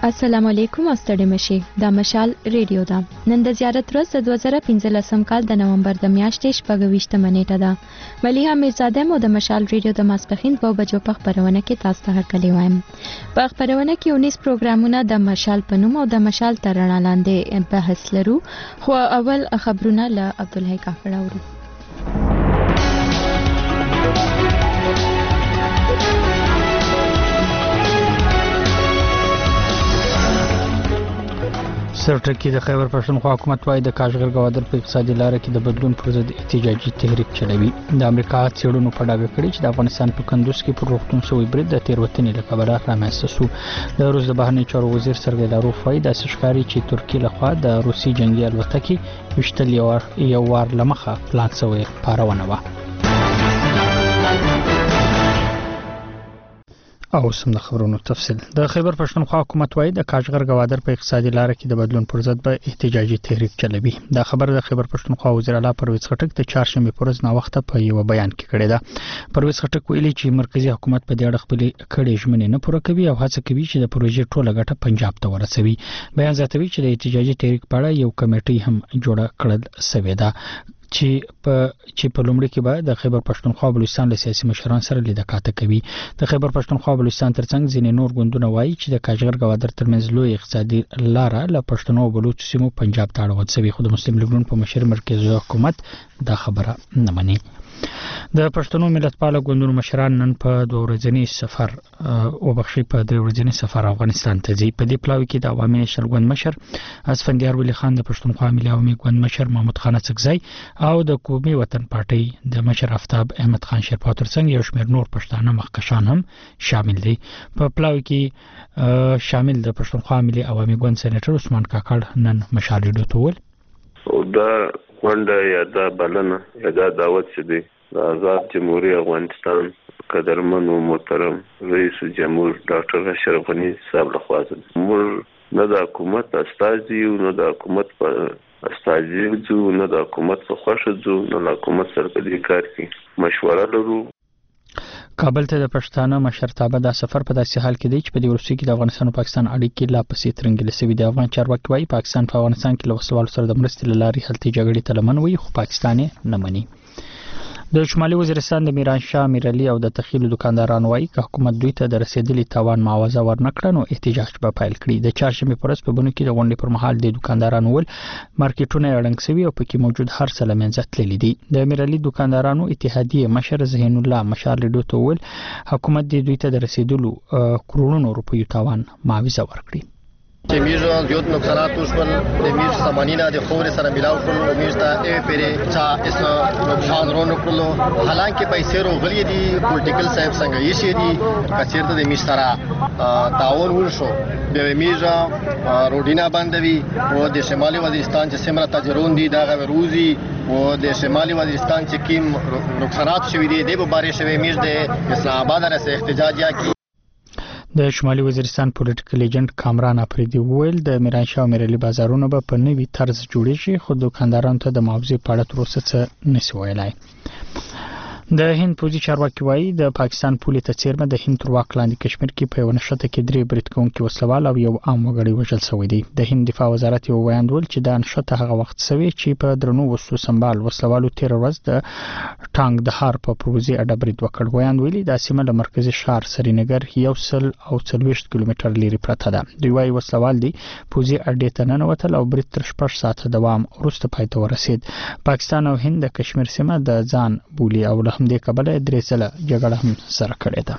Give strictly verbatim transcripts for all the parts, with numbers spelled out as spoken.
السلام علیکم او ستړي مشي دا مشال ریډیو ده. نن د زیارت ورځ د دوه زره پنځلسم کال د نومبر د میاشتې شپږویشتمه نیټه ده. ملیحه میرزاده مو د مشال ریډیو د ماسپښین دوه بجو په خپرونه کې تاسو ته هرکلی وایم. په خپرونه کې اونیس پروګرامونه د مشال په نوم او د مشال تر رڼا لاندې بحث لرو، خو اول خبرونه له عبدالحی کاکړ اورو. سرټکی د خیبر پښتونخوا حکومت وايي د کاشغر ګوادر په اقتصادي لار کې د بدلون پر ضد احتجاجي تحریک چلوي. د امریکا څېړونکو په ډاګه کړي چې د افغانستان په کندوز کې پر روغتون شوی برید د تیروتنې له کبله رامنځته شو. د روس د بهرنیو چارو وزیر سرګی لاروف وايي داسې ښکاري چې ترکیې لخوا د روسي جنگي الوتکې ویشتل یو وار له مخه پلان شوی پارونه وه. او سم د خبرونو تفصیل. د خیبر پښتونخوا حکومت وايي د کاشغر ګوادر په اقتصادي لار کې د بدلون پر ضد به احتجاجي تحریک چلوي. دا خبر د خیبر پښتونخوا وزیر اعلی پرویز خټک د چهارشنبه پر ورځ نا وخته په یو بیان کې کړی ده. پرویز خټک ویلي چې مرکزی حکومت په دې اړه خپل کړي ژمنې نه پوره کوي او هڅه کوي چې د پروژې ټوله ګټه پنجاب ته ورسوي. بیان زیاتوي چې د احتجاجي تحریک په اړه یو کمیټي هم جوړه کړل شوې ده چې په چې په لومړي کې به د خیبر پښتونخوا بلوچستان له سیاسي مشرانو سره لیدل کاته کوي. د خیبر پښتونخوا بلوچستان ترڅنګ ځینې نور ګوندونه وایي چې د کاشغر ګوادر ترمنځ لوی اقتصادي لار له پښتنو او بلوچ سیمو پنجاب ته اړول شوی، خو د مسلم لیګ نون په مشر مرکزی حکومت دا خبره نه مني. د پښتنو ملتپاله ګوندونو مشران نن په دوه ورځني سفر او بخښي په دوه ورځني سفر افغانستان ته ځي. په دې پلاوي کې د عوامي نشل ګوند مشر اسفندیار ولی خان، د پښتونخوا ملي عوامي ګوند مشر محمود خان اڅکزی او د قومي وطن پارټي د مشر آفتاب احمد خان شیرپا ترڅنګ یو شمېر نور پښتانه مخکشان هم شامل دي. په پلاوي کې شامل د پښتونخوا ملي عوامي ګوند سېنیټر عثمان کاکړ نن مشال ریډیو ته وویل او دا غونډه یا دا بلنه یا دا دعوت چې دی د آزاد جمهوریت افغانستان قدرمن او محترم رئیس جمهور ډاکټر اشرف غنی صاحب لخوا موږ نه د حکومت استازي او نه د حکومت په استازي جو نه د حکومت په خوښه جو نه د حکومت سره په دې کار کې مشوره لرو. کابل ته د پښتانه مشرتابه دا سفر په داسې حال کې دی چې په دې وروستیو کې د افغانستان او پاکستان اړیکې لا پسې ترنګلې شوې دي. افغان چارواکي وايي پاکستان په افغانستان کې له وسوالو سره د مرستې له لارې هلته جګړې ته لمن وي، خو پاکستان یې نه مني. د شمالي وزیرستان د میرانشاه میرعلي او د تخیل دکاندارانو وايي که حکومت دوی ته د رسیدلي تاوان معاوضه ورنکړه نو احتجاج به پیل کړي. د چهارشنبه پر ورځ په بونو کې د غونډې پر مهال د دکاندارانو ول مارکیټونه اړنګ شوي او پکې موجود هر څه له منځه تللي دي. د میرعلي دکاندارانو اتحادیه مشر ذهین الله مشال ریډیو ته وویل حکومت دې دوی ته د رسیدلو کروڑونو روپیو تاوان معاوضه ورکړي. چې میز زیات نقصانات وشول، د میز سامانینا د خور سره ملاو کړل، میز ته ای پیره چا اس نقصان رونو کړلو. حالانکه پیسې روغلي دي پولیټیکل صاحب څنګه یې شي دي کچیر ته د میز سره تعاون وشو د میز روډینا باندې او د شمالي وزیرستان چې سمره تجرون دي دا غوروزي او د شمالي وزیرستان چې کیم نقصانات شوي دي د باره شوی میز د اسلام آباد سره احتجاج یا کی. د شمالي وزیرستان پولیټیکل ایجنټ کامران افریدي وویل د میرانشاه او میرعلي بازارونه به په نوي طرز جوړ شي، خو دکاندارانو ته د معاوضې په اړه تر اوسه څه نشي ویلای. د هند پوځي چارواکي وايي د پاکستان پولې ته څیرمه د هند تر واک لاندې کشمیر کې په یو نښته کې درې برید کوونکي وسلوال او یو عام وګړی وژل شوی دی. د هند دفاع وزارت یو بیان ول چې دا نښته هغه وخت شوی چې په درنو وسلو سمبال وسلوالو تیر ورځ د ټانګ د هار په پروژې اډه برید وکړ. بیان ویلي د سیمه له مرکزی ښار سرینګر یو سل او څلوېښت کیلومتر لري پرته ده. دوی وايي وسلوال دي پوځي اډې ته ننوتل او برید تر شپږ ساعته دوام وروسته پای ته ورسید. پاکستان او هند د کشمیر سیمه د ځان بولي او له همدې کبله درې ځله جګړه هم سره کړې ده.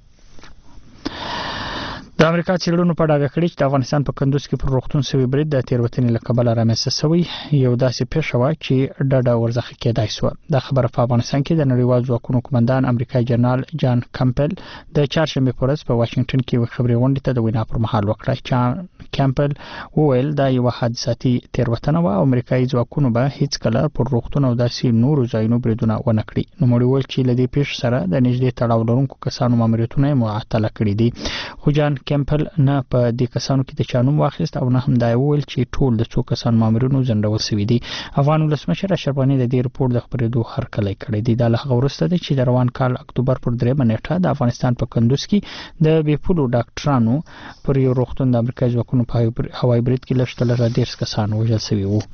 د امریکا څېړونکو په ډاګه کړي چې د افغانستان په کندوز کې پر روغتون شوی برید د تیروتنې له کبله رامنځته شوی یو داسې پیښه وه چې ډډه ورڅخه کېدای شوه. دا خبره په افغانستان کې د نړیوال ځواکونو قومندان امریکایي جنرال جان کمپل د چهارشنبه په ورځ په واشنګټن کې یو خبري غونډې ته د وینا پر مهال وکړه. جان کمپل وویل دا یو حادثاتي تیروتنه وه او امریکایي ځواکونو به هیڅ کله پر روغتون او داسې نورو ځایونو بریدونه ونه کړي. نوموړي وویل چې له دې پیښې سره د نږدې تړاو لرونکو کسانو ماموریتونه یې معطله کړي دي. خو جان کیمپل نه په دې کسانو کې د چانوم واخیست او نه هم دا ویل چې ټول د څو کسان مامورینو ځنډول شوي دي. افغان ولسمشر اشرف غني د دې رپورت د خبرېدو هرکلی کړی دی. دا له هغه وروسته دی چې د روان کال اکتوبر پر درېیمه نیټه د افغانستان په کندوز کې د بیپولو ډاکټرانو پر یو روغتون د امریکایي ځواکونو په هوایي برید کې لږ تر لږه دېرش کسان وژل شوي وو.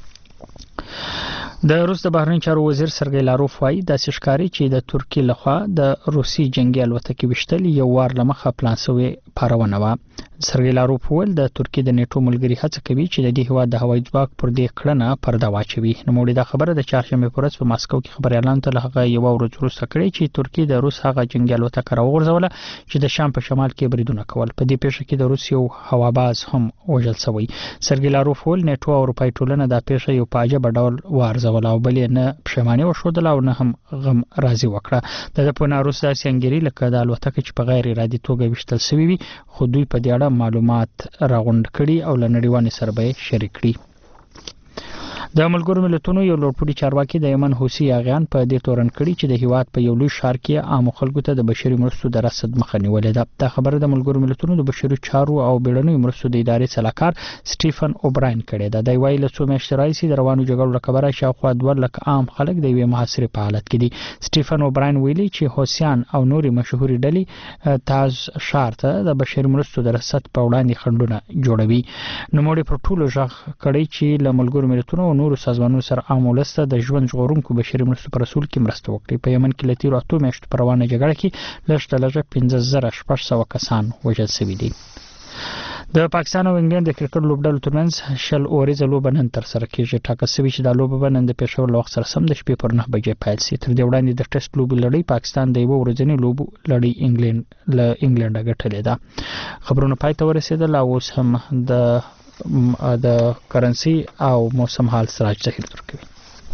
د روس د بهرنی چارو وزیر سرګی لاروف وايي د سشکاري چې د ترکی لخوا د روسي جنگي الوتکې وشتل یو وار لمخه پلان شوی پارونه و. سرګی لاروف ول د ترکی د نیټو ملګری هڅه کوي چې د دې هوا د هوایي ځواک پر دې کړنه پرده واچوي. نو موږ دا خبره د چهارشنبه پر ورځ په ماسکو کې خبريالانو ته هغه یو ورځ وروسته کړې چې ترکی د روس هغه جنگي الوتکه راوغورځوله چې د شام په شمال کې بریدونه کول. په دې پیښه کې د روس یو هواباز هم وژل شوی. سرګی لاروف ول نیټو او اروپای ټولنه د پیښه یو په عجیب ډول وارزول او بل نه پښیماني وشودل او نه هم غم راضي وکړه. د په روس د سنگری لکه د الوتکه چې په غیر ارادي توګه وشتل شوی وي خو دوی په دې اړه معلومات راغونډ کړي او لنډیوانې سره به شریک کړي. د ملګرو ملتونو یو لوړپوړي چارواکي د یمن حوثي اغیان په دې تورن کړي چې د هیواد په یو لوی ښار کې عام خلکو ته د بشري مرستو د رسد مخه نیولې ده. دا خبره د ملګرو ملتونو د بشري چارو او بیړنیو مرستو د ادارې سلاکار سټیفن اوبراین کړی ده. د ویل څو میاشتې راځي د روانو جګړو لکبره شاوخوا دوه لک عام خلک د یوې محاصرې په حالت کې دي. سټیفن اوبراین ویلي چې حوثیان او نوري مشهوري ډلې تاز ښار ته د بشري مرستو د رسد په وړاندې خنډونه جوړوي. نو موږ په ټولو ځخ کړي چې له ملګرو ملتونو او نورو سازمانونو سره عام ولسته د ژوند ژغورونکو بشري مرستو پر رسول کې مرسته وکړي. په یمن کې لتیرو اتو میاشتو پر روانه جګړه کې لږ تر لږه پنځه زره شپږ سوه کسان وژل شوي دي. د پاکستان او انګلند د کرکټ لوبډلو ترمنځ شل اوريزه لوبه نن تر سره کیږي. ټاکل شوی چې دا لوبه به نن د پېښور له وخت سره سم د شپې پر نه بجې پیل شي. تر دې وړاندې د ټیسټ لوبې لړۍ پاکستان د یو ورځنی لوبو لړۍ انګلند له انګلند ګټلې ده. خبرونه پای ته ورسېدل او اوس هم د د کرنسي او موسم حال سراج ظهیر درکوي.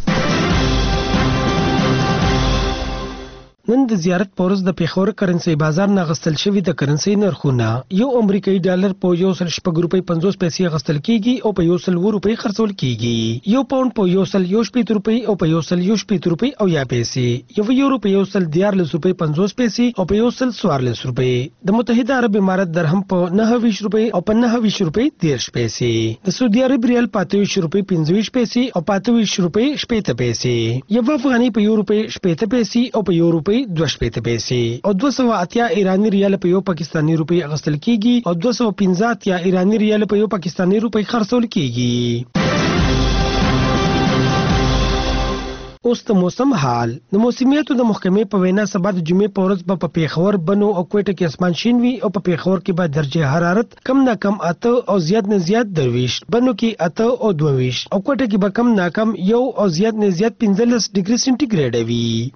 نن د زیارت پورز د پیښور کرنسي بازار نه غستل شوی د کرنسي نرخونه یو امریکایي ډالر په یو سل شپږ روپۍ پنځوس پیسې غستل کیږي او په یو سل و روپۍ خرڅول کیږي. یو پاوند په یو سل یو شپږ روپۍ او په یو سل یو شپږ روپۍ او یا پیسې. یو یورو په یو سل دیارلس روپۍ پنځوس پیسې او په یو سل څوارلس روپۍ. د متحده عرب امارات درهم په نهه ویشت روپۍ او په نهه ویشت روپۍ دېرش پیسې. د سعودي عرب ریال په اته ویشت روپۍ پنځه ویشت پیسې او په اته ویشت روپۍ شپږ پیسې. یو افغاني په یو روپۍ شپږ پیسې او په یو روپۍ دوه شپږ پیسې. او دوه سوه اتیا ایرانی ریال په یو پاکستانی روپۍ اخیستل کیږي او دوه سوه پنځه اتیا ایرانی ریال په یو پاکستانی روپۍ خرڅول کیږي. اوس د موسم حال. د موسمیاتو د محکمې په وینا سبا د جمعې په ورځ به په پیښور بنو او کوټه کې اسمان شین وي او په پیښور کې به درجه حرارت کم نه کم اته او زیات نه زیات درويش. بنو کې اته او دوه ویشت او کوټه کې به کم نه کم یو او زیات نه زیات پنځلس ډیګري سنټیګریډ وي.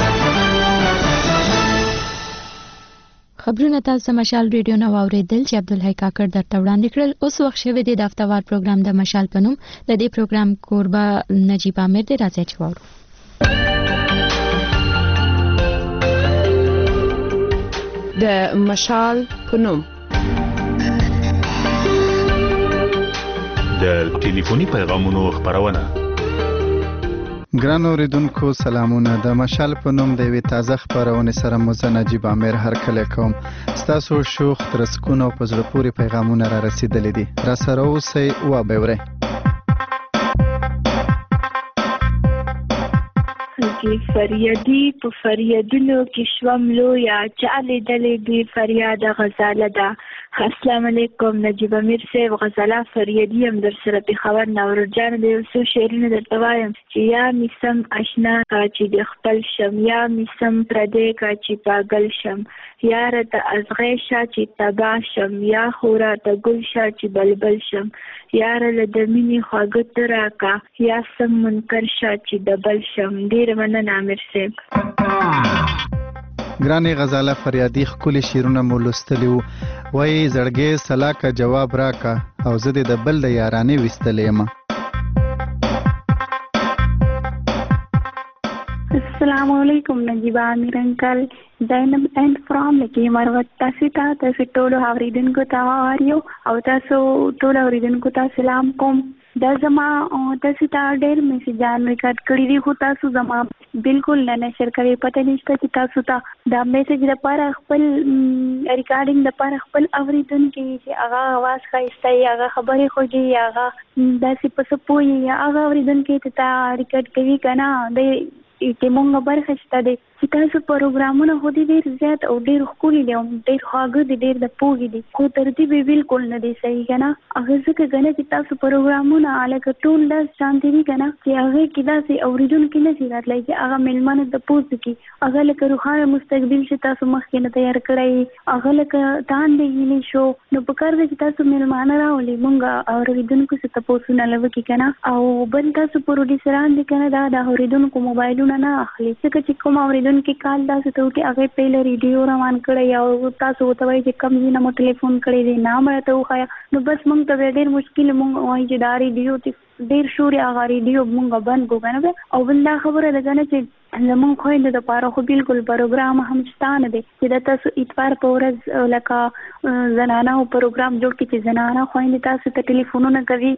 خبرونه تاسو مشال ریډیو نو اوریدل چې عبدالحی کاکړ درته وړاندې کړل. اوس وخت شوی دی د هفتهوار پروګرام د مشال په نوم. د دې پروګرام کوربه نجیب عامر دی. راځي چې وورو د مشال په نوم. د ټلیفوني پیغامونو خبرونه. ګران اوریدونکو سلامونه. د مشال په نوم د یوې تازه خبرونې سره مو زه نجیب عامر هرکلی کوم. ستاسو شوخ ترسکون او په زړه پورې پیغامونه را رسیدلي دي. را سره اوسئ وبه ورئ. فریادي په فریادونو کې شوم لویا چالې دلې دې فریاد غزاله ده. السلام علیکم نجیب امیر صاحب غزاله فریادي هم در سره پیښور ناورر جان د یو څو شعرونه درته وایم چې یا میسم اشنا کا چې د خپل شم یا میسم پردې کا چې پاگل شم یاره ته ازغې شه چې تبا شم یا خورا ته ګل شه چې بلبل شم یاره له د مینې خواږه ته راکا یا سم منکر شه چې دبل شم. ډېره مننه امیر صاحب. ګرانې غزاله فریادي ښکلي شعرونه مو لوستلي وو. وایي زړګې سلاکه جواب راکه او زه دې د بل د یارانې ویستلی یم. السلام علیکم نجیب عامر انکل. زینب اینڈ فرام لکی مروت تاسو ته تاسو ټولو اوریدونکو ته وایو او تاسو ټولو اوریدونکو ته سلام کوم. دا زما تاسو ته ډېر میسجان ریکارډ کړی دي، خو تاسو زما بالکل نه نشر کوي. پته نشته چې تاسو ته دا میسج لپاره خپل ریکارډینګ لپاره خپل اوریدونکي چې هغه आवाज ښایسته یې، هغه خبرې خوږې یې، هغه داسې په څه پوهې یا هغه اوریدونکي ته تا ریکارډ کوي که نه، دی چې مونږ برخه شته دی چې تاسو پروګرامونه خو دې ډېر زیات او ډېر ښکلي دي او ډېر خواږه دي، ډېر د پوهې دي، خو ترتیب یې بالکل نه دی صحیح که نه. هغه ځکه که نه چې تاسو پروګرامونه لکه ټول داسې شانتې دي که نه چې هغې کې داسې اورېدونکي نه شي راتلی چې هغه میلمانه ته پوس کړي، هغه لکه روښانه مستقبل چې تاسو مخکې نه تیار کړی، هغه لکه تاندې هیلې شو. نو پکار دی چې تاسو میلمانه راولئ، مونږ اورېدونکو څخه تپوسونه وکړي که نه. او بل تاسو پروډیوسران دي که نه، دا د اورېدونکو موبایلونه نه اخلي، ځکه چې کوم اورېدونکي کال داسې ته وکړي هغې پهله ریډیو روان کړی او تاسو ورته وایي چې کم ځای نه مو ټلیفون کړی دی، نام راته وښایه، نو بس مونږ ته بیا ډېر مشکل مونږ وایي چې دا ریډیو چې ډېر شور یې هغه ریډیو مونږ بند کړو که نه. او بل دا خبره ده که نه چې زمونږ خویندو دپاره خو بالکل پروګرام هم شته نه دی چې د تاسو اتوار په ورځ لکه زنانهو پروګرام جوړ کړي چې زنانه خویندې تاسو ته ټلیفونونه کوي.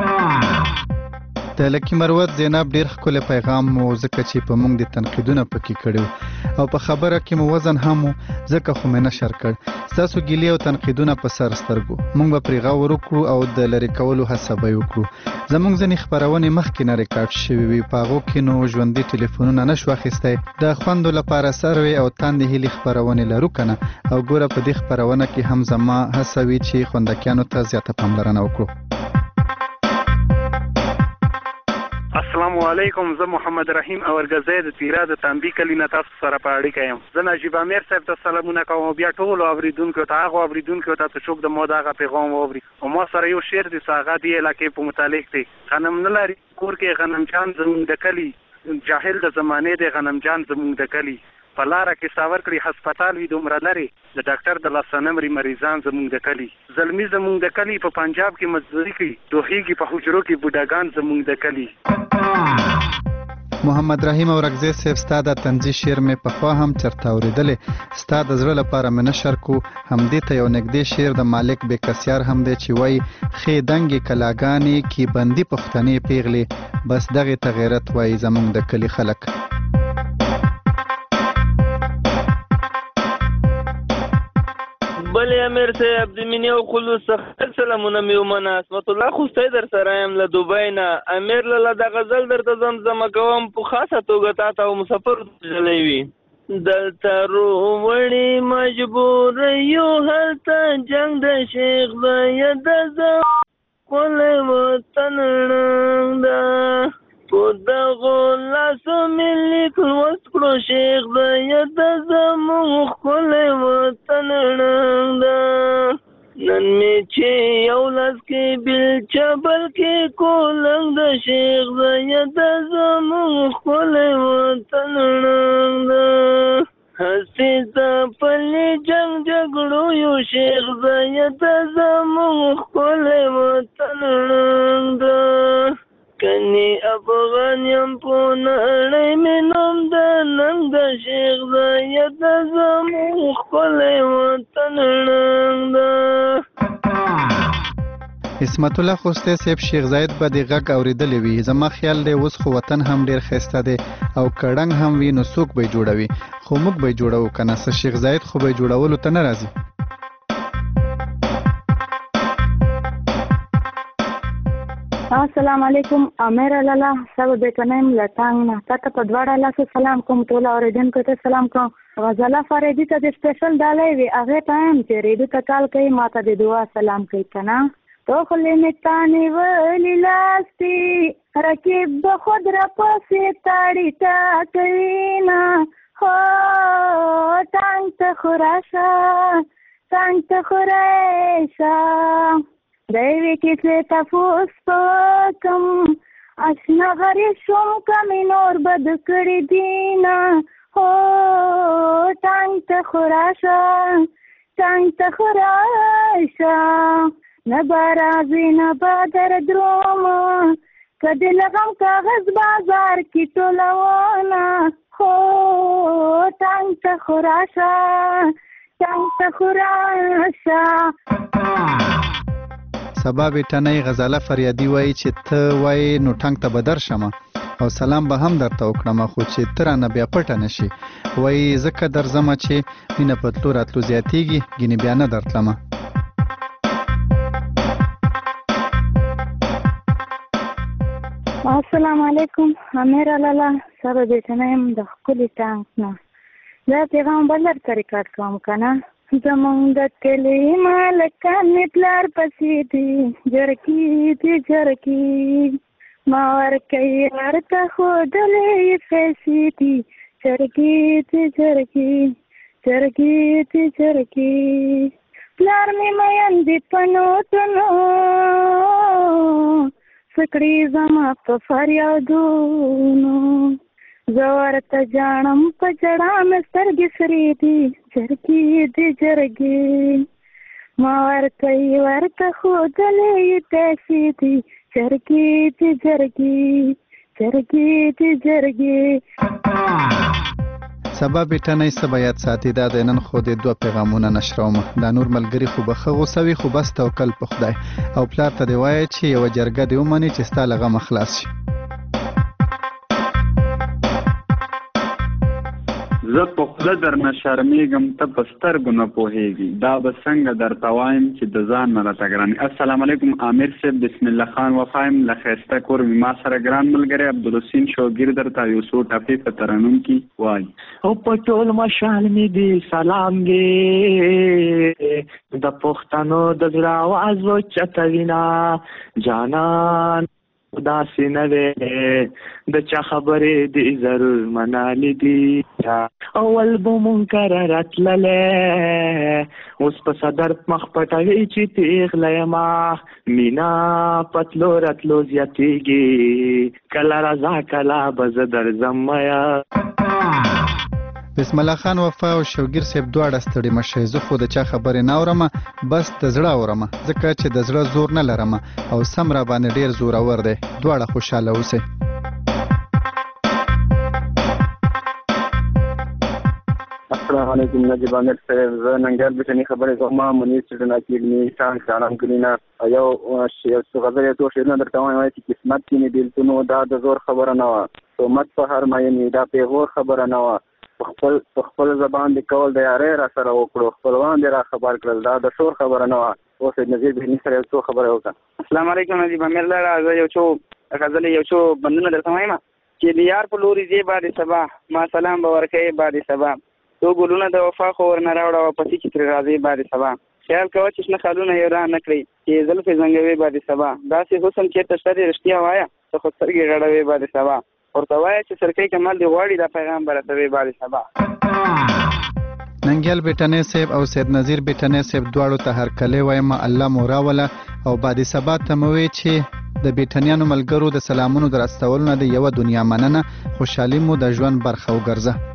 د لکي مروت زینب ډیر ښکلی پیغام مو، ځکه چې په موږ د تنقیدونه پکې کړي او په خبره کې مو وزن هم و، ځکه خو مې نشر کړ. ستاسو ګیلې او تنقیدونه په سر سترګو، موږ به پرې غور وکړو او د لرې کولو هڅه به یې وکړو. زموږ ځینې خپرونې مخکې نه ریکارډ شوي وي، په هغو کې نو ژوندي ټلیفونونه نه شو اخیستی. د خوندو لپاره سروې او تاندې هیلې خپرونې لرو که نه، او ګوره په دې خپرونه کې هم زما هڅه وي چې خوندکیانو ته زیاته پاملرنه وکړو. السلام علیکم، زه محمد رحیم اورګزی د تیرا د تنبی کلی نه تاسو سره په اړیکه یم. زه نجیب امیر صاحب ته سلامونه کوم، بیا ټولو اوریدونکو ته، هغو اوریدونکو ته چې څوک د ما دغه پیغام واوري. او ما سره یو شعر دی چې هغه دې علاقې په متعلق دی. غنم نه لري کور کې غنمجان زموږ د کلي، جاهل د زمانې دی غنمجان زموږ د کلي، په لاره کې ساور کړي هسپتال وي دومره لرې، د ډاکټر د لاسه نه مري مریضان زموږ د کلي. زلمي زموږ د کلي په پنجاب کې مزدوري کوي، دوهیږي په حجرو کې بوډاګان زموږ د کلي. محمد رحیم اورګزی صاحب، ستا دا طنزي شعر مې پخوا هم چرته اورېدلې، ستا د زړه لپاره مې نشر کو. همدې ته یو نږدې شعر د مالک بېکسیار هم دی چې وایي ښې دنګې کلاګانې کې بندي پښتنې پیغلې، بس دغې ته غیرت وایي زموږ د کلي خلک. بلې امیر صاحب د مینې او خلوص څخه سلامونه مې ومنه. عصمت الله خوستی در سره یم له دوبۍ نه. امیر لاله د غزل درته زمزمه کوم، په خاصه توګه تا ته او مسافر تللی وي. دلته روړې مجبور یو هلته جنګ د شیخ زیه د زم ښکلی وطن ړنګ ده، په دغو لاسو مې لیک لوست کړو شیخ زیه د زموږ ښکلی وطن ړنګ ده. نن مې چې یو لاس کې بیلچه بلکې کولنګ د شیخ زیه د زموږ ښکلی وطن ړنګ ده. هسې د پلي جنګ جګړو یو شیخ زیه د زموږ ښکلی وطن ړنګ ده. کنی افغان یم په نړۍ مې نوم د ننګ د شیخ زیه د زموږ ښکلی وطن ړنګ ده. عصمت الله خوستی صاحب، شیخ زاید به د غږ اورېدلی وي. زما خیال دی اوس خو وطن هم ډېر ښایسته دی او کړنګ هم وي، نو څوک به یې جوړوي؟ خو موږ به یې جوړوو که نه، څه شیخ زاید خو به یې جوړولو ته نه راځي. السلام علیکم، امیر لاله صاحب بیتنیم لټنګ نه، تا ته په دواړه لاسو سلام کوم، ټولو اورېدونکو ته سلام کوم. غزله فریدي ته د سپیشل ډالۍ وي، هغې ته هم چې ریډیو ته کال کوي ما ته د دعا سلام کوي که نه. تو خولې مې تا نیولي لاس دي، رقیب به خود را پسې تاړي تا کوي نه. هو ټانګ ته خو راشه، ټانګ ته خو راشه، د یوې کیسې تپوس په وکم، اشنا غریب شوم کمې نور بد کړي دي نه. هو ټانګ ته خو راشه، ټانګ ته خو راشه، نه به راځي نه به در درومه، که د لغم کاغذ بازار کې ټولونه. هو ټانګ ته خو راشه، ټانګ ته خو راشه. سبا بیٹنۍ غزاله فریادي وایي چې ته وایي نو ټنګ ته به درشمه او سلام به هم درته وکړم خو چې ته رانه بیا پټه نه شي وایي ځکه درځمه چې مینه په تلو راتلو زیاتېږي ګینې بیا نه درتلمه. السلام علیکم. امیره لاله سبا بیټنۍ یم د ښکلي ټانک نه. دا پیغام بل درته ریکارډ کوم که نه. زمونږ د کلي مالکان مې پلار پسې دي جرګې دي جرګې ما ورکوي ورته ښودلې پیسې دي جرګې دي جرګې جرګې دي جرګې پلار مې مین دي په نوټونو سکړې زما په فریادونو زه ورته جاړم په جړا مې سترګې سرې دي جرګې دي جرګې ما ورکوي ورته ښودلې پیسې دي جرګې دي جرګې جرګې دي جرګې. سبا بیٹنۍ څه به یاد ساتي دا د نن خو د دوه پیغامونه نشرومه دا نور ملګري خو به ښه غوسه وي خو بس توکل په خدای او پلار ته دې وایه چې یوه جرګه دې ومني چې ستا له غمه خلاص شي. زه په خوله درنه شرمېږم ته په سترګو نه پوهېږي دا به څنګه درته وایم چې د ځان نه راته ګران. السلام علیکم عامر صاحب بسم الله خان وفایم له ښایسته کور مې ما سره ګران ملګری عبدالحسین شوګیر درته یو څو ټپې په ترنم کې وایي او په ټول مشال مې دې سلام دی د پښتنو د زړه اواز وچتوینه جانان داسې نه دی د چا خبرې دې ضرور منالې دي اول به مونږ کره راتللی اوس په صدر مخ پټوي چې پیغله یمه مینا پتلو راتلو زیاتېږي کله راځه کله به زه درځم میا. بسم الله خان وفا او شوګیر صاحب دواړه ستړي مشئ زه خو د چا خبرې نه اورم بس د زړه اورم ځکه چې د زړه زور نه لرم او سم را باندې ډیر زورور دی دواړه خوشاله اوسئ. السلام علیکم نجیب عامر صاحب زه ننګیال بیټنۍ خبرې کوم منیر چټنا کېږي ټانک جانم کلینا یو یو څه غزل یو څو شعرونه درته وایم چې قسمت کې مې بېلتون و دا د زور خبره نه وه تهمت په هر مینې دا پیغور خبره نه وه خپل خپل زبان دې کول د یارۍ را سره وکړو خپلوان دې را خبر کړل دا د شور خبره نه وه اوس نظیر بهني سره یو څو خبره وکړه. السلام علیکم نجیب عامر لاله زه یو څو غزل یو څو بندونه درته وایم چې د یار په لوري ځې بعد سبا ما سلام به ورکوې بعد سبا تو ګلونه د وفا خو ورنه راوړه او پسې چې ترې راځې بعد سبا خیال کوه چې شنه خالونه یې راه نه کړئ چې زلفې زنګوې بعد سبا داسې حسن چېرته شته دې رښتیا وایه ته خو سترګې غړوې بعد سبا ورته وایه چې سرکۍ کمال دې غواړي دا پیغام به رسوې بعد سبا. ننګیال بیټنۍ صاحب او سید نظیر بیټنۍ صاحب دواړو ته هرکلی وایم الله مو راوله او بعد سبا ته مو وی چې د بیټنیانو ملګرو د سلامونو در استولو نه د یوه دنیا مننه خوشحالي مو د ژوند برخه وګرځه.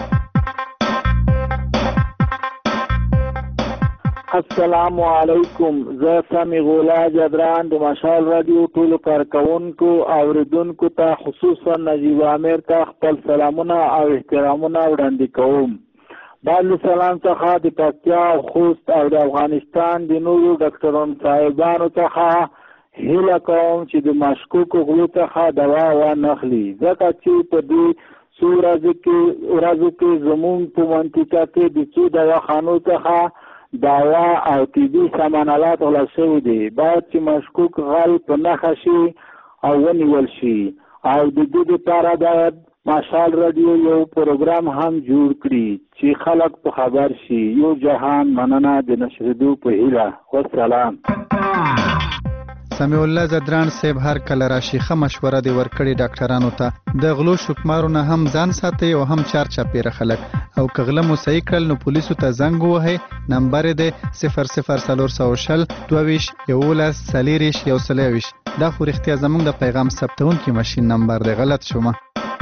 السلام علیکم زه سمی غولا جبران د مشال رادیو ټولو کارکوونکو اوریدونکو ته خصوصا نجیب عامر ته خپل سلامونه او احترامونه وړاندې کوم. بعد سلام څخه د پکتیا او خوست او د افغانستان د نورو ډاکټرانو صاحبانو څخه هیله کوم چې د مشکوکو غلو څخه دوا وانخلي ځکه چې په دې څو ورځو کې ورځو کې زموږ په منطقه کې د څو دواخانو څخه دوا او طبي سامانالات غلا شوي دي باید چې مشکوک غل په نښه شي او ونیول شي او د دې لپاره باید مشال رادیو یو پروګرام هم جوړ کړي چې خلک په خبر شي. یو جهان مننه د نشریدو په هیله والسلام. سمیع الله زدران صاحب هر کله راشي ښه مشوره دې ورکړې ډاکټرانو ته د غلو شکمارو نه هم ځان ساتئ او هم چار چاپېره خلک او که غله مو صحیح کړل نو پولیسو ته زنګ ووهئ نمبر یې دی صفر صفر څلور سوه شل دوه ویشت یولس څلېرویشت یو سل یوویشت دا خو رښتیا زموږ د پیغام ثبتونکي ماشین نمبر دی غلط شومه.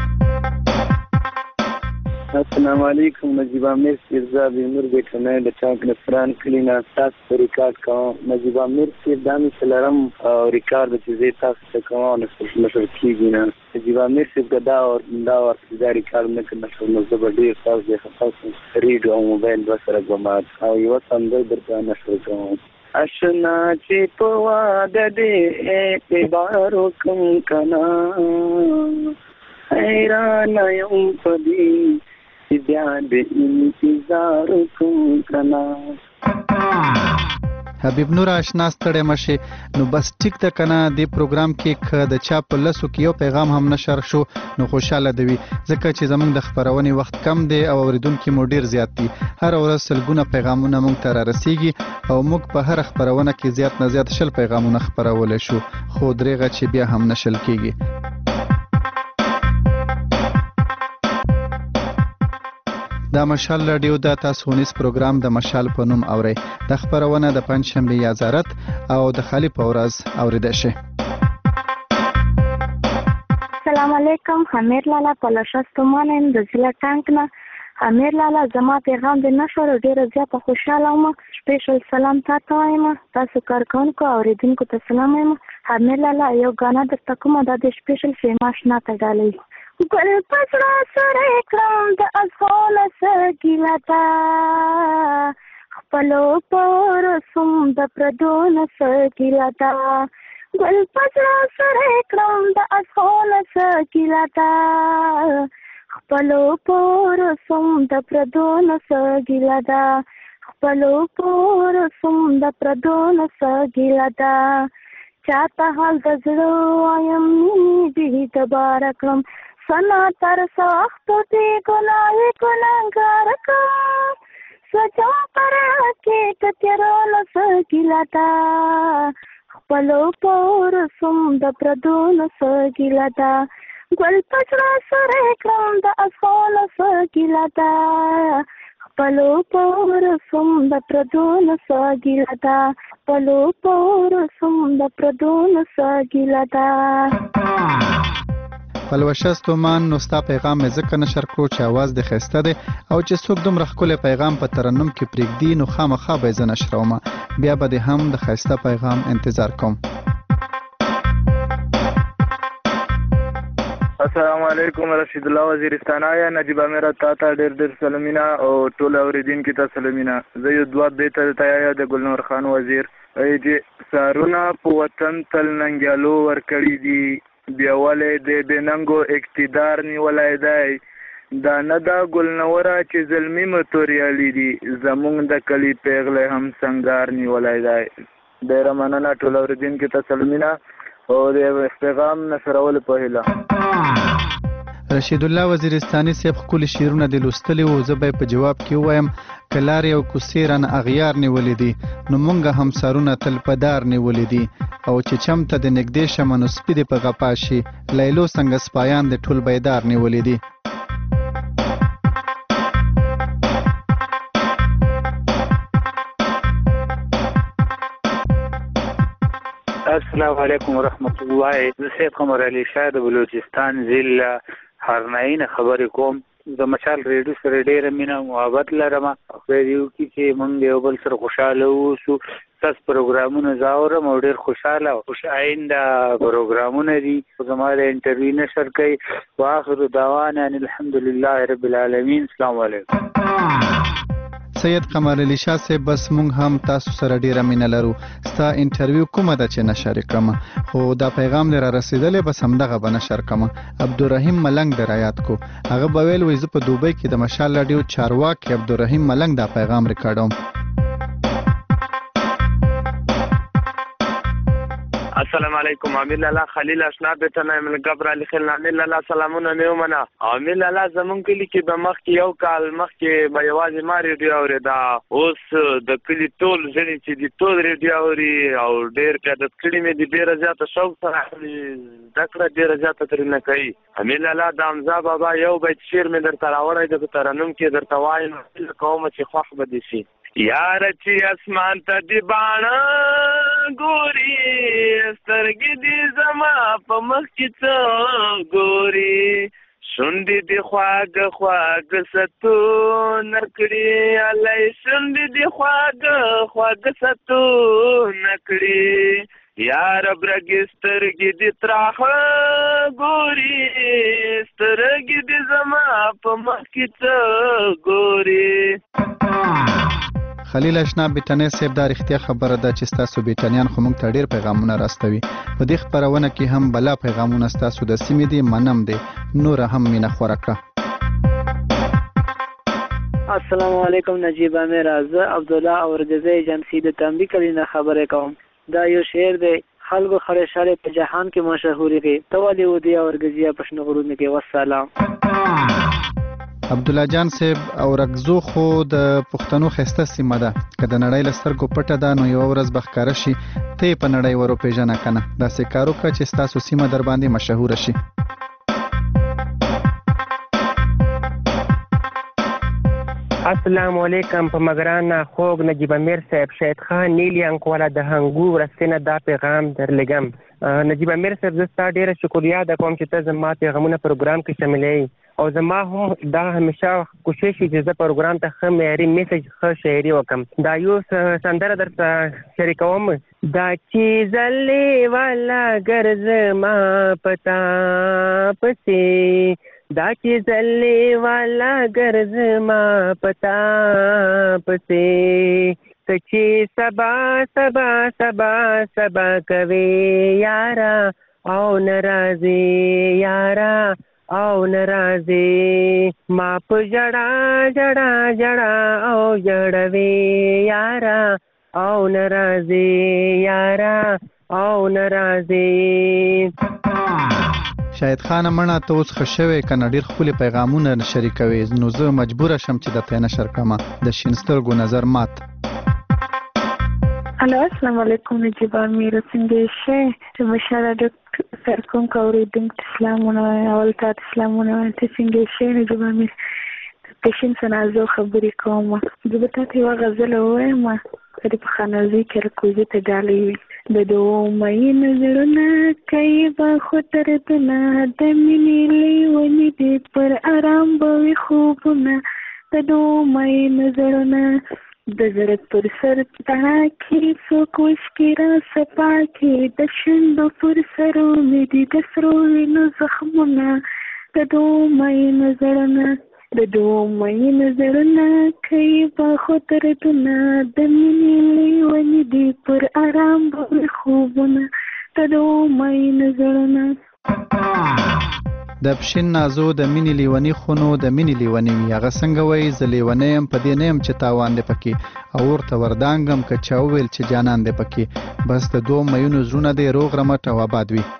السلام علیکم نجیب عامر صاحب زه بینور بیټنۍ د ټانک نصران کلي نه تاسو ته ریکارډ کوم. نجیب عامر صاحب دا مې څه لرم او ریکارډ چې زه تاسو ته کوم او نشر کېږي نه نجیب عامر صاحب دا دا ورته دا ریکارډ نه کړم نو زه به ډېر تاسو د خپل ریډیو او موبایل به سره ګمات او یوه سندره درته نشر کوم. اشنا چې په واده دې اعتبار وکم کنا حیران یم په دې چې بیا دې انتظار وکم کنا. حبیب نور آشنا ستړی مشي نو بس ټیک ده کنه د پروګرام کې ک د چا په لسو کې یو پیغام هم نشر شو نو خوشاله دی ځکه چې زمونږ د خبرونې وخت کم دی او اوریدونکو مو ډیر زیات دي. هر ورځ سلګونه پیغامونه مونږ ته را رسیږي او موږ په هر خبرونه کې زیات نه زیات شل پیغامونه خبرولای شو خو درېغه چې بیا هم نشل کیږي. دا مشال رادیو د تاسو نس پروګرام د مشال په نوم اوري. د خبرونه د پنځشنبه یا زارت او د خالی پورز اوریدل شي. السلام علیکم. حمید لالا پلاشستمان د ضلع ټانک نه. حمید لالا زما پیغام د نشور ډیره زیاته خوشاله وم. سپیشل سلام تاسو وایم. تاسو کارکونکو اوریدونکو ته سلام وایم. حمید لالا یو غانا د تکومه د سپیشل فیماش نه تډالي. ګل پسړه سره کړم د ازغال سګیلا تا خپلو پر سوم د پردون سګیلا تا ګل پسړه سره کړم د ازغال سګیلا تا خپلو پر سوم د پردون سګیلا تا خپلو پر سوم د پردون سګیلا تا چاته حال د زړه وایم دې تبارک کړم سنا تر سخت دی ګناه ګناګار کوم سجا پر کې کترول سګیلاتا خپلو پور سوم د پردون سګیلاتا ګل پچړه سره کړم د اسفال سګیلاتا خپلو پور سوم د پردون سګیلاتا خپلو پور سوم د پردون سګیلاتا. پلوشستومان نو ستا پیغام مې ځکه نشر کړو چې اواز د خسته دی او چې څوک دومره ښکلی پیغام په ترنم کې پرېږدي نو خامخا به یې زه نشرومه بیا به دې هم د ښایسته پیغام انتظار کوم. السلام علیکم رشید الله وزیرستان آیا نجیب امیر تا ته ډېر ډېر سلامونه او ټول اوریدونکو ته سلامونه. زه یو دوه دې ته تیار د ګلنور خان وزیر چې سارونه په وطن تل ننګیالو ورکړي دي بیا ولې د بننګو اقتدار نیولای دی دا نه دا ګلنوره چې ظلمي متوریالي دي زمونږ د کلي پیغله هم سنگار نیولای دی. ډېره مننه ټول اوریدونکو ته سلامونه او د پیغام نشرول په هیله. رشید الله وزیرستاني صاحب خپل شعرونه د لوستلي او زه به په جواب کې وایم کلار یو کوسیرن اغیار نیولې دي نو مونږه هم سرونه تل پدار نیولې دي او چې چمته د نګدې شمنو سپید په غپاشي لیلو څنګه سپایان د ټول بیدار نیولې دي. السلام علیکم ورحمت الله. زه سید قمر علی شاه د بلوچستان ضلع هرناین خبرې کوم. د مشال ریډیو سره ډېره مینه او محبت لرم. ریډیو کې چې موږ یو بل سره خوشاله اوسو تاسو پروګرامونه زه اورم او ډېر خوشاله او خوش آینده پروګرامونه دي. زما د انټرویو نشر کوي. واخر دعوانا ان الحمدلله رب العالمین. السلام علیکم. سید قمر علی شاه صاحب بس مونږ هم تاسو سره ډیره مینه لرو. ستا انټرویو کومه ده چې نشر کړم خو دا پیغام لري رسیدلې بس همدغه به نشر کړم. عبدالرحیم ملنګ د رایات کو هغه به ویل وې زه په دوبۍ کې د مشال رادیو چارواکي عبدالرحیم ملنګ دا پیغام ریکارډوم. السلام علیکم. امیر لالا خلیل اشنا به تنه من قبر علی خلیل امیر لالا سلامونه مې ومنه. امیر لالا زمون کلی کې به مخ کې یو کال مخ کې به یوازې ما ریډیو اورېدا. اوس د کلی ټول ځنې چې دي ټول ریډیو اوري او ډېر عادت کړي مې دي ډېره زیاته شوق سره زده کړه ډېره زیاته ترېنه کوي. امیر لالا د حمزه بابا یو بیت شعر مې درته راوړی د په ترنم کې درته وایم کومه چې خوښ به دې شي. یار چې اسمان ته دی باڼه ګوري سترګې دې زما په مخ کې څه ګوري شونډې دې خواږه خواږه ستونه کړي الی شونډې دې خواږه خواږه ستونه کړي یار برګې سترګې دې تراخه ګوري سترګې دې زما په مخ کې څه ګوري. خلیل اشنا بیٹنې صاحب دا رښتیا خبره ده چې ستاسو بیٹنیان خو موږ ته ډېر پیغامونه راستوي. په دې خپرونه کې هم بلا پیغامونه ستاسو د سیمې دي، منم دی نور هم مینه خوره کړه. السلام علیکم نجیب امیر، زه عبدالله اورګزی جمسی د تنبی کلی نه خبرې کوم. دا یو شعر دی، خلکو خرشاله په جهان کې مشهوري دی، تولی ودی اورګزی پښنو غرونه کې. والسلام. عبدالله جان صاحب اورګزو خو د پښتنو خسته سیمه ده، که د نړۍ له سترګو پټه ده نو یوه ورځ به ښکاره شي، ته یې په نړۍ ور وپېژنه که نه. داسې کار وکړه چې ستاسو سیمه در باندې مشهوره شي. السلام علیکم. په مګران خوږ نجیب امیر صاحب، شهید خان نیلی انکواله د هنګو ورستنه دا پیغام درلګم. نجیب امیر صاحب زه ستا ډېره شکریه ده کوم چې ته زما پیغامونه پروګرام کې شاملوي، او زما هم دا همیشه کوشش وي چې زه پروګرام ته ښه معیاري میسج ښه شاعري وکړم. دا یو سندره درته شریکوم. دا چې زلې والا ګرځما پتا پسې، دا چې زلې والا ګرځما پتا پسې، ته چې سبا سبا سبا سبا کوي یارا او ناراضي یارا او ناراضي، ما په جړا جړا جړا او جړوي یارا او ناراضي یارا او ناراضي. شاهد خان مړه ته اوس ښه شوی که نه ډېر ښکلي پیغامونه شریکوي، نو زه مجبوره شم چې درته یې نشر کړمه. د شین سترګو نظر مات. الو السلام علیکم نجیب امیر، څنګه یې؟ مشال ډاکټر سرکوم کوریدونکو اسلامونه اول ته اسلامونه ته څنګه یې نجیب امیر؟ پیشن سنازو خبرې کوم. زه به تاسو یو غزل وایم چې په خانازي کې راکوزي ته ډالې وي. د دوه مې نظرونه کوي به خو دردونه، د مینې لیونې دي پر آرام به وي خوبونه. د دوه مې نظرونه د زړه پر سر تڼا کې څوک وشکي را سپا کې، د شونډو پر سرو مې دي د سرو وینو زخمونه. د دوه مې نظرونه د دوه مې نظرونه کوي به خو دردونه، د مینې لیونې دي پر آرام به وي خوبونه. د دوه مې نظرونه د پښین نازو د مینې لیونی خونو د مینې لیونی وي. هغه څنګه وایي زه لیونی یم په دې نه یم چې تاوان دی پکې، او ورته وردانګم که چا وویل چې جانان دی پکې. بس د دوه میونو زړونه دی روغ رمټ او آباد وي.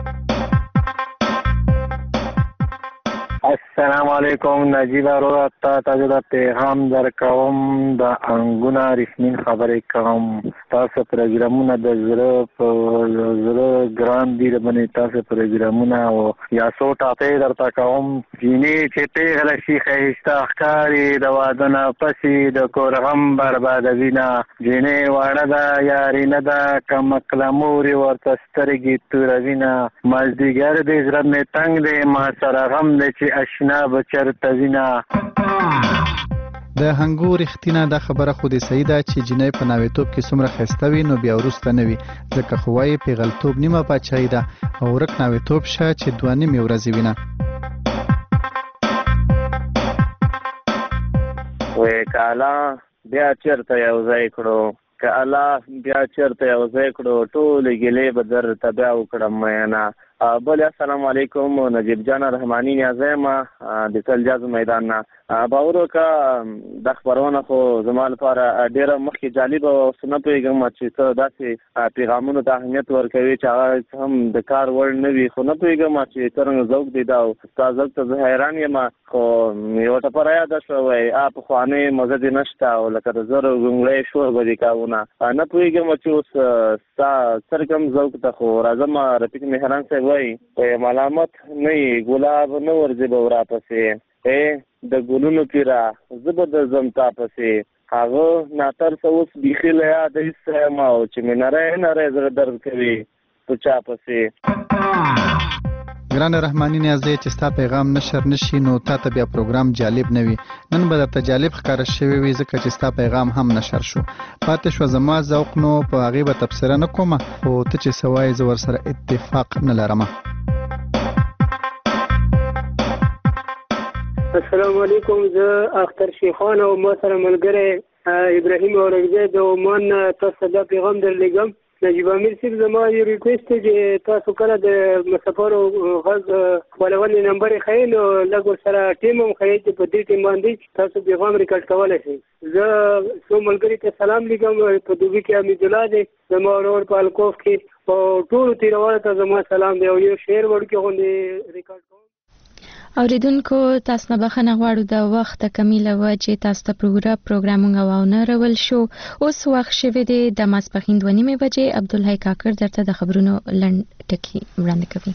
السلام علیکم نجیب ورور، تا ته د پیغام درکوم، د انګونه رسمین خبرې کوم. تاسو پروګرامونه د زړه په زړه ګران دي، باندې تاسو پروګرامونه او یا څو ټاپې درته کوم. جینې چې پیغله شي ښایسته ښکاري، د واده نه پسې د کور غم بربادوي نه. جینې واړه ده یاري نه ده، که مکله مور یې ورته سترګې توروي نه. مازدیګر دی زړه مې تنګ دی، ما سره غم دی چې اشنا بچرته وینا. د هنګو رښتینه دا خبره خو دې صحیح ده چې جنۍ په ناوېتوب کې څومره ښایسته وي نو بیا وروسته نه وي، ځکه خو وایي پیغلتوب نیمه پاچاهي ده، او ورک ناوېتوب شه چې دوه نیمې ورځې وینه. وې کالا بیا چېرته یو ځای کړو، که الله بیا چېرته یو ځای کړو، ټولې ګیلې به درته بیا وکړم میینه. بل السلام علیکم نجیب جان رحمانی نیازه ما د تلجاز میدان نه. باور وکړه دا خبرونه خو زما لپاره ډېره مخکې جالبه او څه نه پوهېږم چې ته داسې پیغامونو ته اهمیت ورکوي چې هغه هم د کار وړ نه وي، خو نه پوهېږم چې څرنګه ذوق دی دا، او ستا ذوق ته زه حیران یم. خو یوه ټپه یاده شوه، وایي آ پخوانۍ مزه دې نشته، او لکه د زرو ګونګړی شور به دې کاونه. نه پوهېږم چې اوس ستا څرګم ذوق ته، خو راځم رفیق مهران صاحب وایي ملامت نه یې ګلاب نه ورځې به ورا پسې، د ګلونو پیرا زه به د ځم تا پسې. هغه ناترسه اوس بیخي له یاده ایسته یم، او چې مې نری نری زړه درد کوي په چا پسې. ګران رحمانی نیازی چې ستا پیغام نشر نشي نو تا ته بیا پروګرام جالب نه وي. نن به درته جالب ښکاره شوی وي ځکه چې ستا پیغام هم نشر شو. پاتې شوه زما ذوق، نو په هغې به تبصره نه کومه، خو ته چې څه وایې زه ورسره اتفاق نه لرمه. السلام علیکم، زه اختر شیخان او ما سره ملګری ابراهیم اورګزی د عمان تاسو ته پیغام درلېږم. نجیب امیر صاحب زما یو ریکوست دی چې تاسو کله د مسافرو غږ خپلونې نمبر یې ښیي نو لږ ورسره ټیم هم ښیي چې په دې ټیم باندې تاسو پیغام ریکارډ کولی شئ. زه څو ملګري ته سلام لیکم. په دوبي کې حمیدالله دی زما ورور په الکوف کې او ټولو تیروالو ته زما سلام دی او یو شعر وړوکی غوندې ریکارډ کوم. اوریدونکو تاسو نه بخښنه غواړو د وخت کمی له وجې تاسو ته پروګرام پروګرامونه واونه رول شو. اوس وخت شوی دی د ماسپښین دوه نیمې بجې. عبدالحی کاکړ درته د خبرونو لنډ ټکي وړاندې کوي.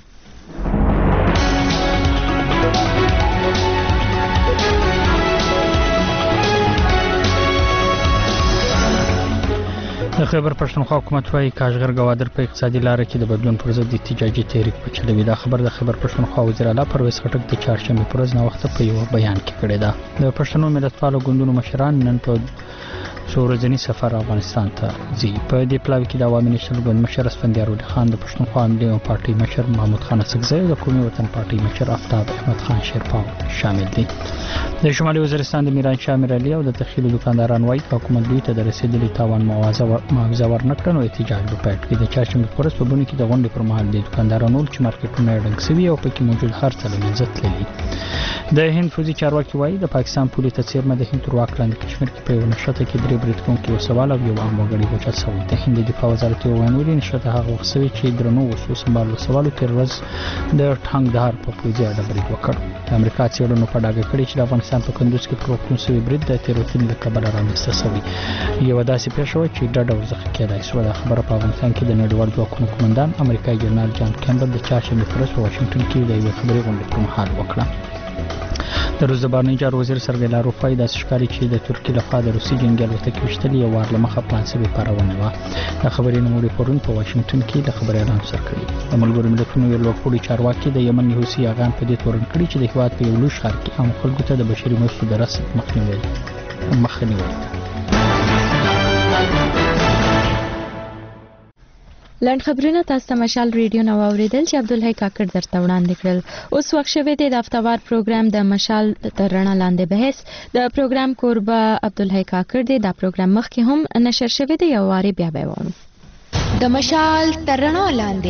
د خیبر پښتونخوا حکومت وايي کاشغر ګوادر په اقتصادي لار کې د بدلون پر ضد احتجاجي تحریک په چلوي. دا خبر د خیبر پښتونخوا وزیر اعلی پرویز خټک د چهارشنبه پر ورځ نو وخت په یو بیان کې کړی دا. د پښتنو ملتپالو ګوندونو مشران نن په څو ورځنی سفر افغانستان ته ځي. په دې پلاوي کې د عوامي نېشنل ګوند مشر اسفندیار ولي خان، د پښتونخوا ملي پارټي مشر محمود خان اسکزی او د قومي وطن پارټي مشر آفتاب احمد خان شیرپا شامل دي. د شمالي وزیرستان د میران شاه امیر علي او د تخیل دکانداران وايي حکومت دوی ته د رسیدلي تاوان معاوضه ورنکړه نو احتجاج به پیل کړي. د چهارشنبه په ورځ په بونې کې د غونډې پر مهال د دکاندارانو چې مارکیټونه یې ډنګ شوي او پکې موجود هر څه له منځه تللي. د هند فوزي چارواکي وايي د پاکستان پولې ته څیرمه د هند تر واک لاندې کشمیر کې په یو نښته کې درې برید کوونکي وسوال او یو عام وګړي وژل شوي. د هند دفاع وزارت یې وویل نښته هغه وخت شوې چې درنو وسو سمبال وسوالو تیر ورځ د ټانګ دهار په پوځي اډه برید وکړ. د امریکا څېړنو په ډاګه کړې چې د افغانستان په کندوز کې پر روغتون شوی برید د تیروتنې له کبله رامنځته شوی. یوه داسې پیښه وه چې ډډه ورڅخه کېدای شوه. دا خبره په افغانستان کې د نړیوال ځواکونو قومندان امریکایي جنرال جان کیمبل د چهارشنبې په ورځ په واشنګټن کې د یوې خبري غونډې پر مهال وکړه. د روس د بهرنیو چارو وزیر سرګی لاروف وايي داسې ښکاري چې د ترکیې لخوا د روسي جنګي الوتکې ویشتل یو وار له مخه پلان شوې پارونه وه. د خبري نوموړي پرون په واشنګټن کې د خبریالانو سره کړي. د ملګرو ملتونو یو لوړپوړي چارواکي د یمن حوثي یاغان په دې تورن کړي چې د هېواد په یو لوی ښار کې عامو خلکو ته د بشري مرستو د رسد مخنیوي مخنیوي لنډ خبرونه تاسو ته مشال ریډیو نو اوریدل چې عبدالحی کاکړ درته وړاندې کړل. اوس وخت شوی دی د هفتوار پروګرام د مشال تر رڼا لاندې بحث. د پروګرام کوربه عبدالحی کاکړ دی. دا پروګرام مخکې هم نشر شوی دی. یو واری بیا به وانه د مشال تر رڼا لاندې.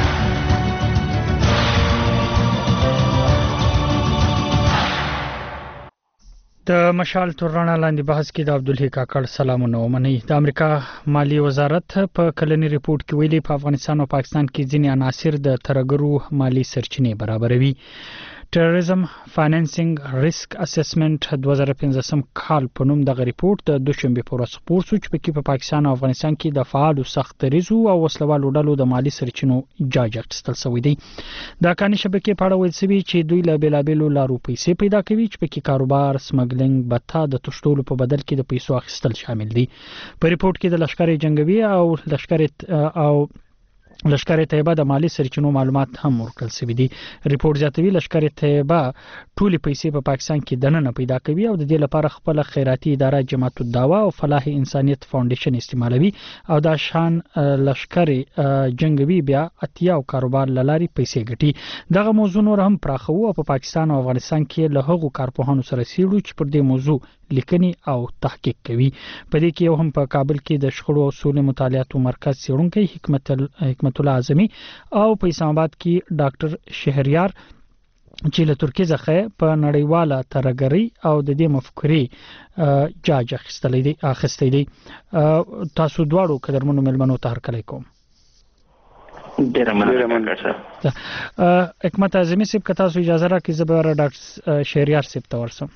د مشال تر رڼا لاندې بحث کې د عبدالحی کاکړ سلامونه ومني. د امریکا مالی وزارت په کلنی ریپورت کې ویلي په افغانستان او پاکستان کې ځینې عناصر د ترګرو مالی سرچینې برابروي. ټیرریزم فاینانسینګ ریسک اسسمنت دوه زره پنځه کال په نوم دغه ریپورت د دوشنبه په ورځ خپور شو چې پکې په پاکستان او افغانستان کې د فعالو سخت دریزو او وسلوالو ډلو د مالی سرچینو جاج اخیستل شوی دی. دا کاني شبکې په اړه ویل شوی چې دوی له بیلابېلو لارو پیسې پیدا کوي چې پکې کاروبار، سمګلینګ، بتا د تشتولو په بدل کې د پیسو اخیستل شامل دي. په ریپورت کې د لشکر جنگوي او لشکر او لشکر طیبه د مالی سرچینو معلومات هم ورکړل شوی دي. ریپورت زیاتوي لشکر طیبه ټولې پیسې په پاکستان کې دننه پیدا کوي او د دې لپاره خپل خیراتي اداره جماعت الدعوه او فلاح انسانیت فاونډیشن استعمالوي او دا شان لشکر جنگوي بیا اتیا او کاروبار لاري پیسې ګټي. دغه موضوع نور هم پراخو او په پاکستان او افغانستان کې له هغو کارپوهانو سره سیړو چې پر دې موضوع لیکنی او تحقیق کوي. په دې کې یو هم په کابل کې د شخړو او سولې مطالعاتو مرکز څېړونکی حکمت حکمت الله اعظمي او په اسلام آباد کې ډاکټر شهریار چې له ترکیه څخه په نړیواله ترګری او د دې مفکورې جاج اخیستلې دي اخیستې دي. تاسو دواړو قدرمنو ملمنو ته هرکلی کوم. ډیره مننه سر. حکمت اعظمي صاحب که تاسو اجازه راکړئ زه به ډاکټر شهریار صاحب ته ورسم.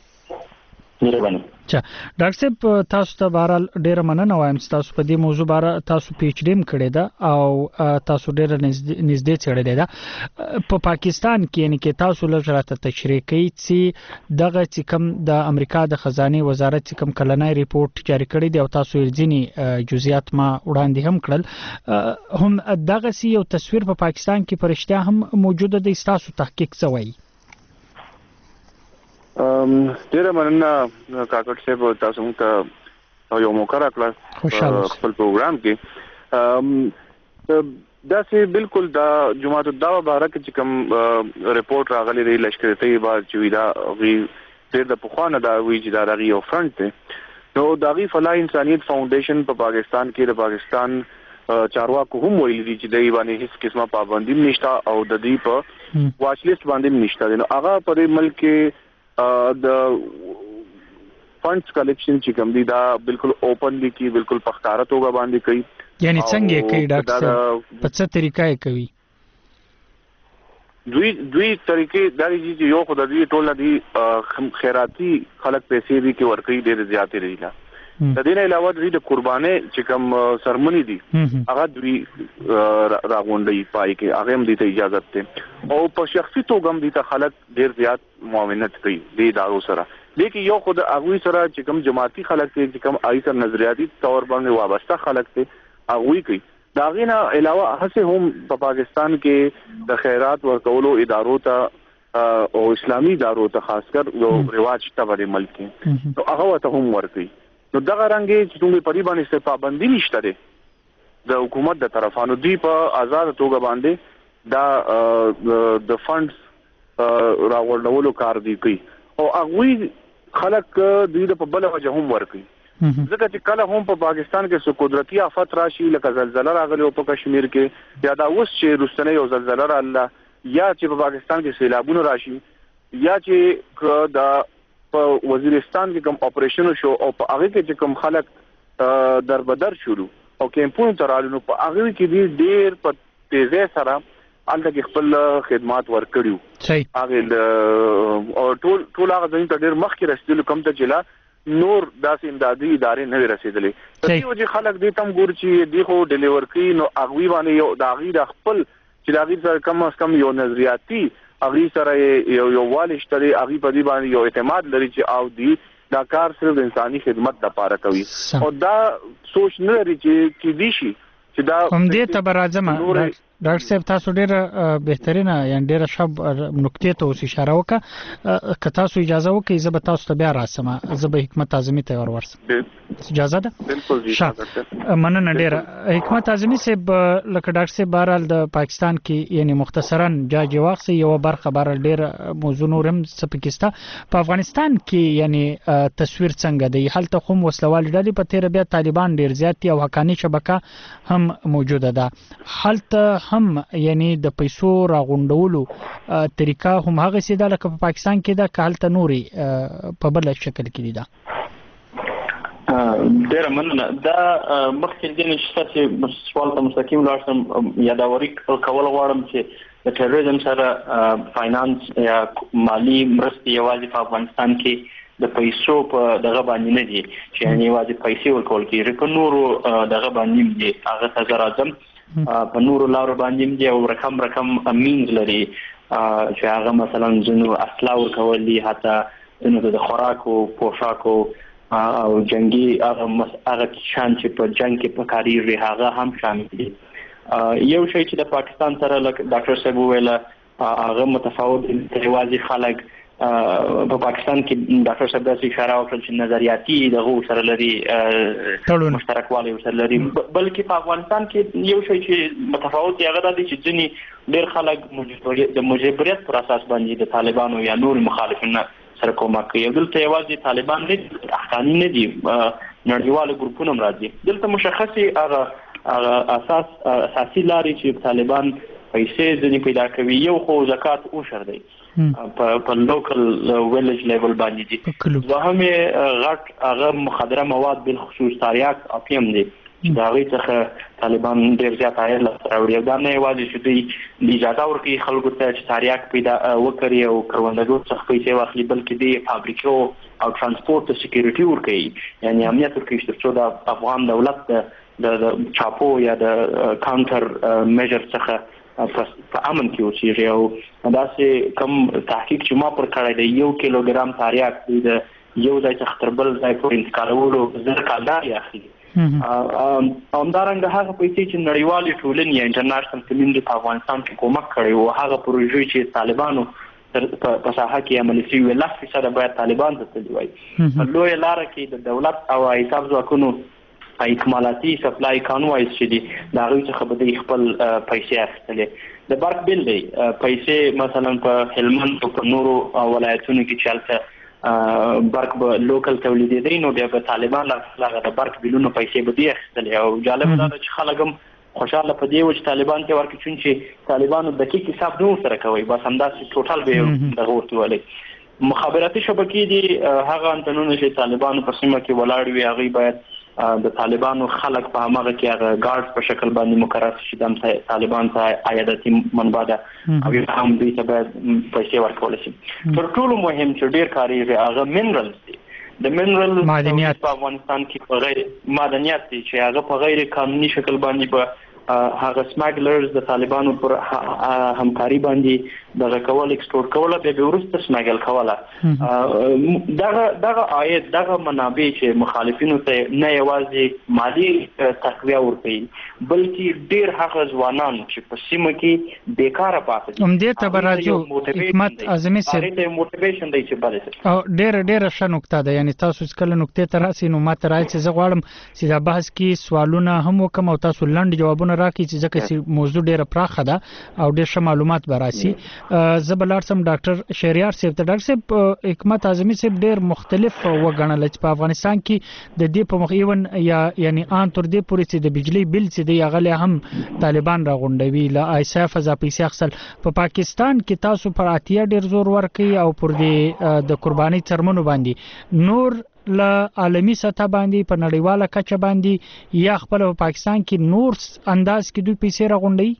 چا ډاکټر صاحب تاسو ته بهرحال ډیره مننه وایم چې تاسو په دې موضوع باره تاسو پی ایچ ډی هم کړې ده او تاسو ډیره نږدې څېړلې ده. په پاکستان کې یعنې کې تاسو لږ راته تشریح کوئ چې دغه چې کوم د امریکا د خزانې وزارت چې کوم کلنی ریپورټ جاري کړی دی او تاسو یې ځینې جزئیات ما وړاندې هم کړل، هم دغسې یو تصویر په پاکستان کې په رښتیا هم موجوده دی؟ ستاسو تحقیق څه وایي؟ ډیره مننه کاکړ صاحب، تاسو موږ ته یو موقع راکړه خپل پروګرام کې. داسې بالکل د جماعت الدعوه باره کې چې کوم ریپورټ راغلی دی لشکر طیبه چې دا ډېر د پخوا نه دا وایي چې دا دغه یو فرنټ دی. نو داغي فلاح انسانیت فاونډیشن په پاکستان کې د پاکستان چارواکو هم ویلي دي چې دای باندې هیڅ قسمه پابندي نشته او د دې په واچ لیست باندې نشته. نو هغه په ملک کې د فندز کلیکشن چې کوم دي دا بالکل اوپنلی کی بالکل پختاره توګه باندې کوي. یعنی څنګه کوي ډاکټر صاحب په څه طریقه کوي؟ دوی دوی طریقې دا دي چې یو خدای دې ټول دي خیراتي خلک پیسې دي کې ورکړي ډېر زیاتې لري. د دې نه علاوه د قرباني چې کوم سرمنی دي هغه دوی راغونډي پای کې هغه هم دې ته اجازه ده او په شخصي توګه هم دې ته خلک ډېر زیات معاونت کوي د ادارو سره. لیکن یو خود هغه سره چې کوم جماعتي خلک دي چې کوم آی سر نظریاتي تور باندې وابسته خلک دي هغه کوي. دا غینه علاوه هڅه هم په پاکستان کې د خیرات ورکولو ادارو ته او اسلامي ادارو ته خاص کر یو رواج ته ورې ملک کې نو هغه ته هم ورکوي. نو دغه رنګ چې موږ په دې باندې څه پابندي نشته ده د حکومت د طرفانو دی په آزاد توګه باندې دا د فندز راوړلو کار دی کوي او هغه خلک دوی د په بل وجه هم ورکوي. ځکه چې کله هم په پاکستان کې څو قدرتي آفت راشي لکه زلزلہ راغلی او په کشمیر کې یا دا اوس چې روسنۍ یو زلزلہ راغله یا چې په پاکستان کې سیلابونه راشي یا چې دا په وزیرستان کې کوم اپریشن شو او په هغه کې چې کوم خلک دربدر شروع او کیمپونو ترالو نو په هغه کې ډېر په تیزه سره الته خپل خدمات ورکړیو. صحیح. هغه او ټول ټول هغه ځین ته ډېر مخکې رسیدل کوم ته چې نور داسې امدادي ادارې نه رسیدلې. په دې وجه خلک دې تم ګور چې دی خو ډیلیور کوي نو هغه باندې یو داغي د خپل چې داغي سره کم از کم یو نظریاتي هغه سره یو یو والشتري هغه په دې باندې یو اعتماد لري چې او دی دا کار صرف انساني خدمت لپاره کوي او دا سوچ نه لري چې کې دي شي چې دا هم دې ته برازمه. ډاکټر صاحب تاسو ډېر بهترینه یا ډېر شب نقطې ته اوس اشاره وکړه. که تاسو اجازه وکړئ زه به تاسو ته بیا راسم زه به حکمت اعظمي ته ورورسم. اجازه ده؟ بالکل جی. مننه ډېره. حکمت اعظمي صاحب لکه ډاکټر صاحب بهرحال د پاکستان کې یعنی مختصرا جاج واخسي یو برخه بهرحال ډېر موضوع نور هم سپکستا په افغانستان کې یعنی تصویر څنګه دی؟ هلته خو وسلوال ډلې په تیر بیا طالبان ډېر زیات او حقانی شبکه هم موجوده ده. هلته هم یعنی د پیسو راغونډولو طریقه هم هغه سیده لکه په پاکستان کې ده که هلته نوري په بل شکل کې دي؟ ده ډېر مننه. دا مخکې د نشته سوال ته مستقیم لاړم یادوري کول غواړم چې د ټیرریزم سره فاینانس یا مالی مرستې یوازې په افغانستان کې د پیسو په دغه باندې نه دي چې یعنی یوازې پیسې ورکول کېږي په نورو دغه باندې دي هغه ته راځم په نورو لارو باندې دي او رقم رقم مینز لري چې هغه مثلا ځنو اسلا ورکول دي حتی ځنو د خوراکو پوشاکو او جنگي هغه هغه شان چې په جنگ کې په کاریږي هغه هم شامل دي. یو شی چې د پاکستان سره ډاکټر صاحب ویل هغه متفاوت یوازې خلک په پاکستان کې ډاکټر صاحب داسې اشاره وکړه چې نظریاتي دغه سره لري مشترکوالی سره لري بلکې په افغانستان کې یو شی چې متفاوت دی هغه دی چې ځینې ډېر خلک د مجبوریت پر اساس باندې د طالبانو یا نور مخالفینو سره کومک کوي. دلته یوازې طالبان نه حقانی نه دي نړیوال ګروپونه هم راځي. دلته مشخصي هغه اساس اساسي لارې چې طالبان پیسې ځنې پیدا کوي. یو خو زکات او شر دی په لوکل ویلج لیول باندې دي. دوهم غټ هغه مخدره مواد بل خصوص تاریاک اپیم دي چې دا غي څخه طالبان ډیر زیات عاید لري. دا نه یوازې چې دوی اجازه ورکړي خلکو ته چې تاریاک پیدا وکړي او کروندګرو څخه پیسې واخلي بلکې د فابریکو او ترانسپورت سکیورټي ورکړي یعنی امنیت ورکړي چې د افغان دولت د چاپو یا د کاونټر میجر څخه په امن کې اوسېږي. او داسې کم تحقیق چې ما پر کړی دی یو کیلوګرام تاریاک د یو ځای څخه تر بل ځای پورې انتقالولو زر کلدارې اخلي. همدارنګه هغه پیسې چې نړیوالې ټولنې یا انټرنیشنل کمیونټي په افغانستان کې کومک کړی و هغه پروژې چې طالبانو په ساحه کې عملي شوي لس فیصده باید طالبان ته تللی وای. په لویه لاره کې د دولت او حساب ځواکونو اکمالاتي سپلای کانوایز چې دي د هغوی څخه به دوی خپل پیسې اخیستلې. د برق بل دی پیسې مثلا په هلمند او په نورو ولایتونو کې چې هلته برق به لوکل تولیدېدی نو بیا به طالبان هغه د برق بیلونو پیسې به دی اخیستلې او جالبه دا ده چې خلک هم خوشحاله په دې و چې طالبان ته ورکړي چون چې طالبانو دقیق حساب نه ورسره کوي بس همداسې ټوټال به یې دغه ورته ویلی مخابراتي شبکې دي هغه انتنونه چې طالبانو په سیمه کې ولاړ وي هغوی باید د طالبانو خلک په هماغه کې هغه ګارډز په شکل باندې مقرر شي چې طالبان ته عایداتي منبع ده او هم دوی ته باید پیسې ورکولی شي تر ټولو مهم چې ډېر کارېږي هغه منرلز دي د منرل معدنیات په افغانستان کې په غیر معدنیات دي چې هغه په غیر قانوني شکل باندې په هغه سمګلرز د طالبانو پر همکاري باندې دغه کول ایکسپورټ کوله به ورسته سمګل کوله دغه دغه عاید دغه منابع چې مخالفینو ته نه یوازې مالی تقویه ورکوي بلکې ډیر هغه ځوانان چې په سیمه کې بیکاره پاتې دي هم دې ته راځو حکمت اعظمي سره د موټیویشن دی چې بل او ډیر ډیر ښه نقطه ده یعنی تاسو کله نقطې ته راسي نو ماته راځي چې زه غواړم چې دا بحث کې سوالونه هم وکم او تاسو لنډ جوابونه راکړي چې ځکه چې موضوع ډیره پراخه ده او ډیر ښه معلومات به راسي زه به لاړ سم ډاکټر شهریار صاحب ته ډاکټر صاحب حکمت اعظمي صاحب ډیر مختلف وګڼل چې په افغانستان کې د دې په مخ ایون یا یعنی ان تر دې پورې چې د بجلی بل چې دی هغه هم طالبان راغونډوي لا ایسا فضا پیسې اخسل په پاکستان کې تاسو پر اتیا ډیر زور ورکي او پر دې د قرباني ترمنو باندې نور له عالمی سطح باندې په نړیواله کچه باندې یا خپل په پاکستان کې نور انداز کې دوی پیسې راغونډي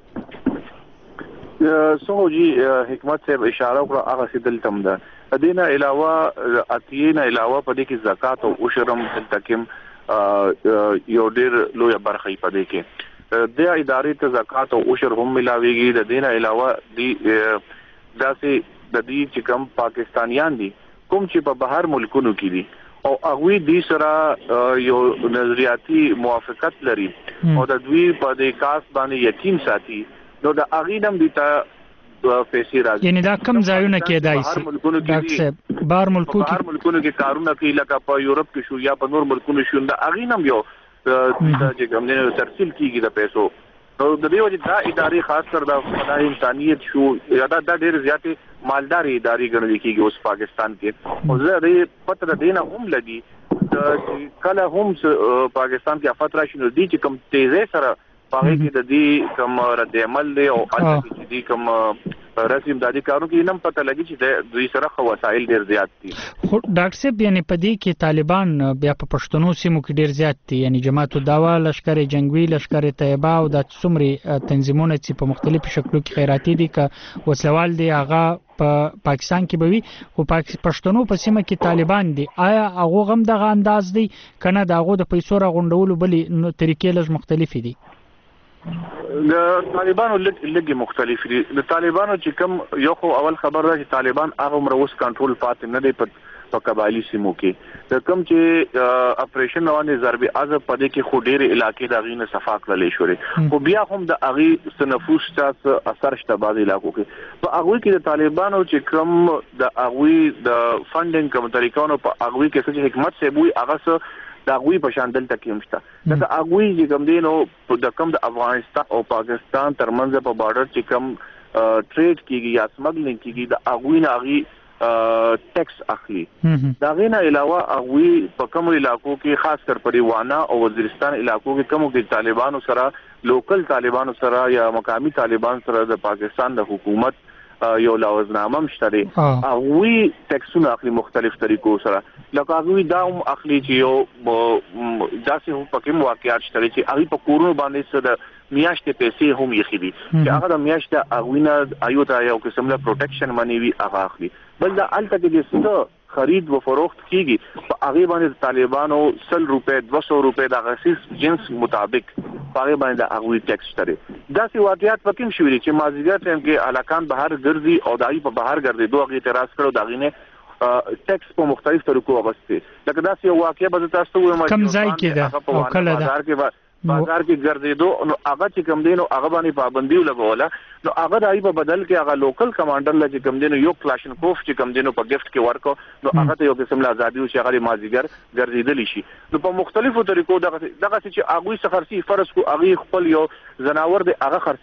څنګه جی حکمت صاحب اشاره وکړه هغه سیدل تم ده دینه علاوه اتینا علاوه په دې کې زکات او عشرم تکم یو ډیر لوی برخه پدې کې د ادارې ته زکات او عشر هم ملاويږي د دینه علاوه دی داسې د دې چې کوم پاکستانیان دي کوم چې په بهر ملکونو کې دي او هغه دې سره یو نظریاتي موافقت لري او د دوی په دې کاس باندې یقین ساتي نو د اغینم دي ته پیسې راځي یعنی دا کم ځایونه کې دای شي ډاکټر صاحب بهر ملکونو کې بهر ملکونو کې کارونه کوي لکه په یورپ کې شو یا په نور ملکونو شو د اغینم یو چې کومه ترسیل کیږي د پیسو نو د دې وجه دا ادارې خاص کر د فضای انسانيت شو یا دا ډېر زیاتې مالداري ادارې ګڼل کېږي اوس پاکستان کې او زه دې پتر دینه هم لګي چې کله هم پاکستان کې افات راشي نو دې چې کم تیزه سره پاره کې د دې کوم رد عمل له او اته چې دې کوم رسم دادي کارو کې نم پته لګي چې د دوی سره خو وسایل ډیر زیات دي خو ډاکټر صاحب یعنی په دې کې طالبان بیا په پښتنو سیمو کې ډیر زیات دي یعنی جماعت الدعوه لشکره جنگوي لشکره طیبه او د څومره تنظیمونه چې په مختلفو شکلو کې خیراتي دي ک وسلوال دي هغه په پاکستان کې بوي او پښتنو په سیمه کې طالبان دي آیا هغه غم دغه انداز دي کنه دغه د پیسو راغونډولو بلې طریقې لږ مختلفې دي د طالبانو لږ مختلف دي د طالبانو چې کوم یو خو اول خبر ده چې طالبان هغه مروس کنټرول پاتې نه دی په قبایلی سیمو کې د کوم چې اپریشن روانه ضرب اعظم پدې کې خو ډېر علاقې د غینه صفا کړلې شوې خو بیا هم د اغي سنفوس تاسو اثر شته بعض علاقو کې په اغوي کې د طالبانو چې کوم د اغوي د فندینګ کوم طریقونو په اغوي کې چې حکومت سه بوي هغه دا غوي په شان دلته کې مشته دا اغوي چې کوم دینو د کوم د افغانستان او پاکستان ترمنځ په بارډر چې کوم ټریډ کیږي یا سمګلینګ کیږي د اغوي نه اغي ټیکس اخلي دا غینه علاوه اغوي په کوم علاقو کې خاص کر په دیوانه او وزیرستان علاقو کې کوم کې طالبانو سره لوکل طالبانو سره یا مقامی طالبان سره د پاکستان د حکومت یو لوازنامه مشتري اغوي ټیکسونه اخلي مختلف طریقو سره لکه اغوي دا هم اخلي چې یو داسې هم پکې واقعیت شته چې اغوي په کورونو باندې سره میاشتې پیسې هم یې خېدي چې هغه د میاشتې اغوي نه ایوتا یو قسم له پروټیکشن منی وی هغه اخلي بل دا الته کې څه خرید و فروخت کیږي په هغه باندې طالبانو سل روپے دو سو روپے د غسیس جنس مطابق هغه باندې د اغوي ټیکس شته دا سی واقعیت پکې شوې چې مازیګر ټیم کې علاقان بهر ګرځي او دای په بهر ګرځي دوه غي اعتراض کړو دا غینه ټیکس په مختلف طریقو وبسته لکه دا سی واقعیا به تاسو وایم کم ځای کې ده او کله ده بازار کې ګرځېدو نو هغه چې کم دینو هغه باندې پابندي لګوله نو هغه دای په بدل کې هغه لوکل کمانډر لږ کم دینو یو کلاشنکوف چې کم دینو په گیفت کې ورکو نو هغه ته یو قسم له ازادي او شغالي مازیګر ګرځېدلی شي نو په مختلفو طریقو دغه دغه چې هغه سفرسي فرض کو هغه خپل یو زناور دی هغه خرسي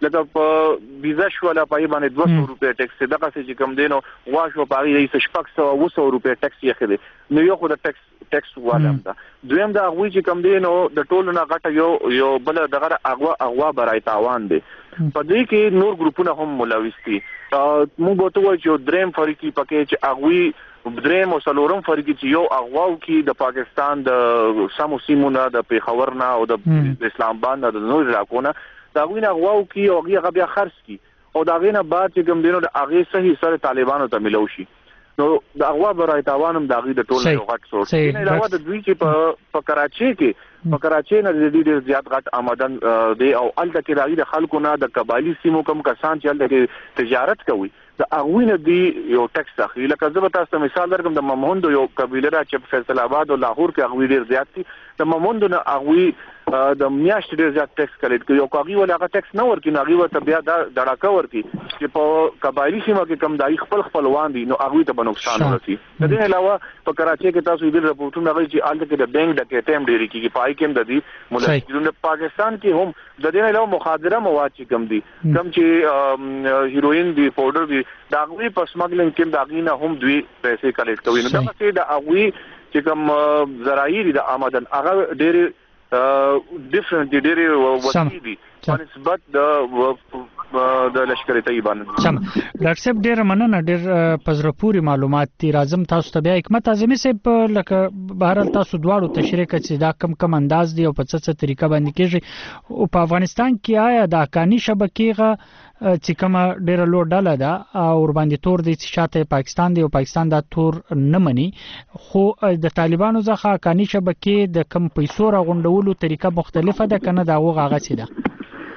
لکه په ویزا شو لا پای باندې دوه سوه روپے ټیکس دغه چې کم دینو غواښو پای یې شپږ سوه اوه سوه روپے ټیکس یې خېده نو یو خو د ټیکس ټیکس والم دا دویم دا غوي چې کم دینو د ټولو نه غټه یو یو بل دغه اغوا اغوا برای تاوان دی په دې کې نور ګروپونه هم ملوث دي موږ به ته وایو چې دریم فرقي پکې چې اغوي دریم او څلورم فرقي چې یو اغواو کې د پاکستان د سمو سیمونه د پیښور نه او د اسلام آباد نه د نور علاقو نه دا غوینه اغواو کې او هغه بیا خرڅ کی او دا غینه بعد چې کوم دینو د هغه صحیح سره طالبانو ته ملو شي نو د اغوا برای تاوانم د هغه د ټول یو غټ سورس نه علاوه د دوی چې په په کراچي کې په کراچي نه د دې زیات غټ آمدن دی او الته کې راغلي د خلکو نه د قبایلی سیمو کم کسان چې الته تجارت کوي د اغوینه دی یو ټیکس اخلي لکه زه به تاسو مثال درکم د ممهوند یو قبیله را چې په فیصل آباد او لاهور کې اغوی ډیر زیات دي د ممهوند نه اغوی د میاشت ډیر زیات ټیکس کلیټ کوي او کوي ولا هغه ټیکس نه ورکي نو هغه ته بیا دا ډړاکا ورکي چې په قبایلی سیمه کې کم دای خپل خپلوان دي نو هغه ته به نقصان ورسي د دې علاوه په کراچي کې تاسو دې رپورټونه غوښتي چې الته کې د بانک د کټم ډیری کې پای کې د دې ملګرو په پاکستان کې هم د دې علاوه مخادره مواد چې کم دي کم چې هیروین دی پاوډر دی دا غوي په سمګلینګ کې دا غینه هم دوی پیسې کلیټ کوي نو دا څه دا غوي چې کوم ذرایع د آمدن هغه ډېر ډیفرنٹ دي ډېر وسیله دي په نسبت د د لشکري طیبان سم ډاکټر صاحب ډېر مننه ډېر پزرپوري معلومات دي راځم تاسو ته بیا حکمت اعظمي صاحب لکه بهر تاسو دواړو تشریح کړئ چې دا کم کم انداز دی او په څه څه طریقه باندې کېږي او په افغانستان کې آیا د حقاني شبکې چې کومه ډېره لوړ ډله ده او ور باندې تور دی چې شاته پاکستان دی او پاکستان دا تور نه مني خو د طالبانو ځخه حقاني شبکې د کم پیسو راغونډولو طریقه مختلفه ده کنه دا هغه هغه څه ده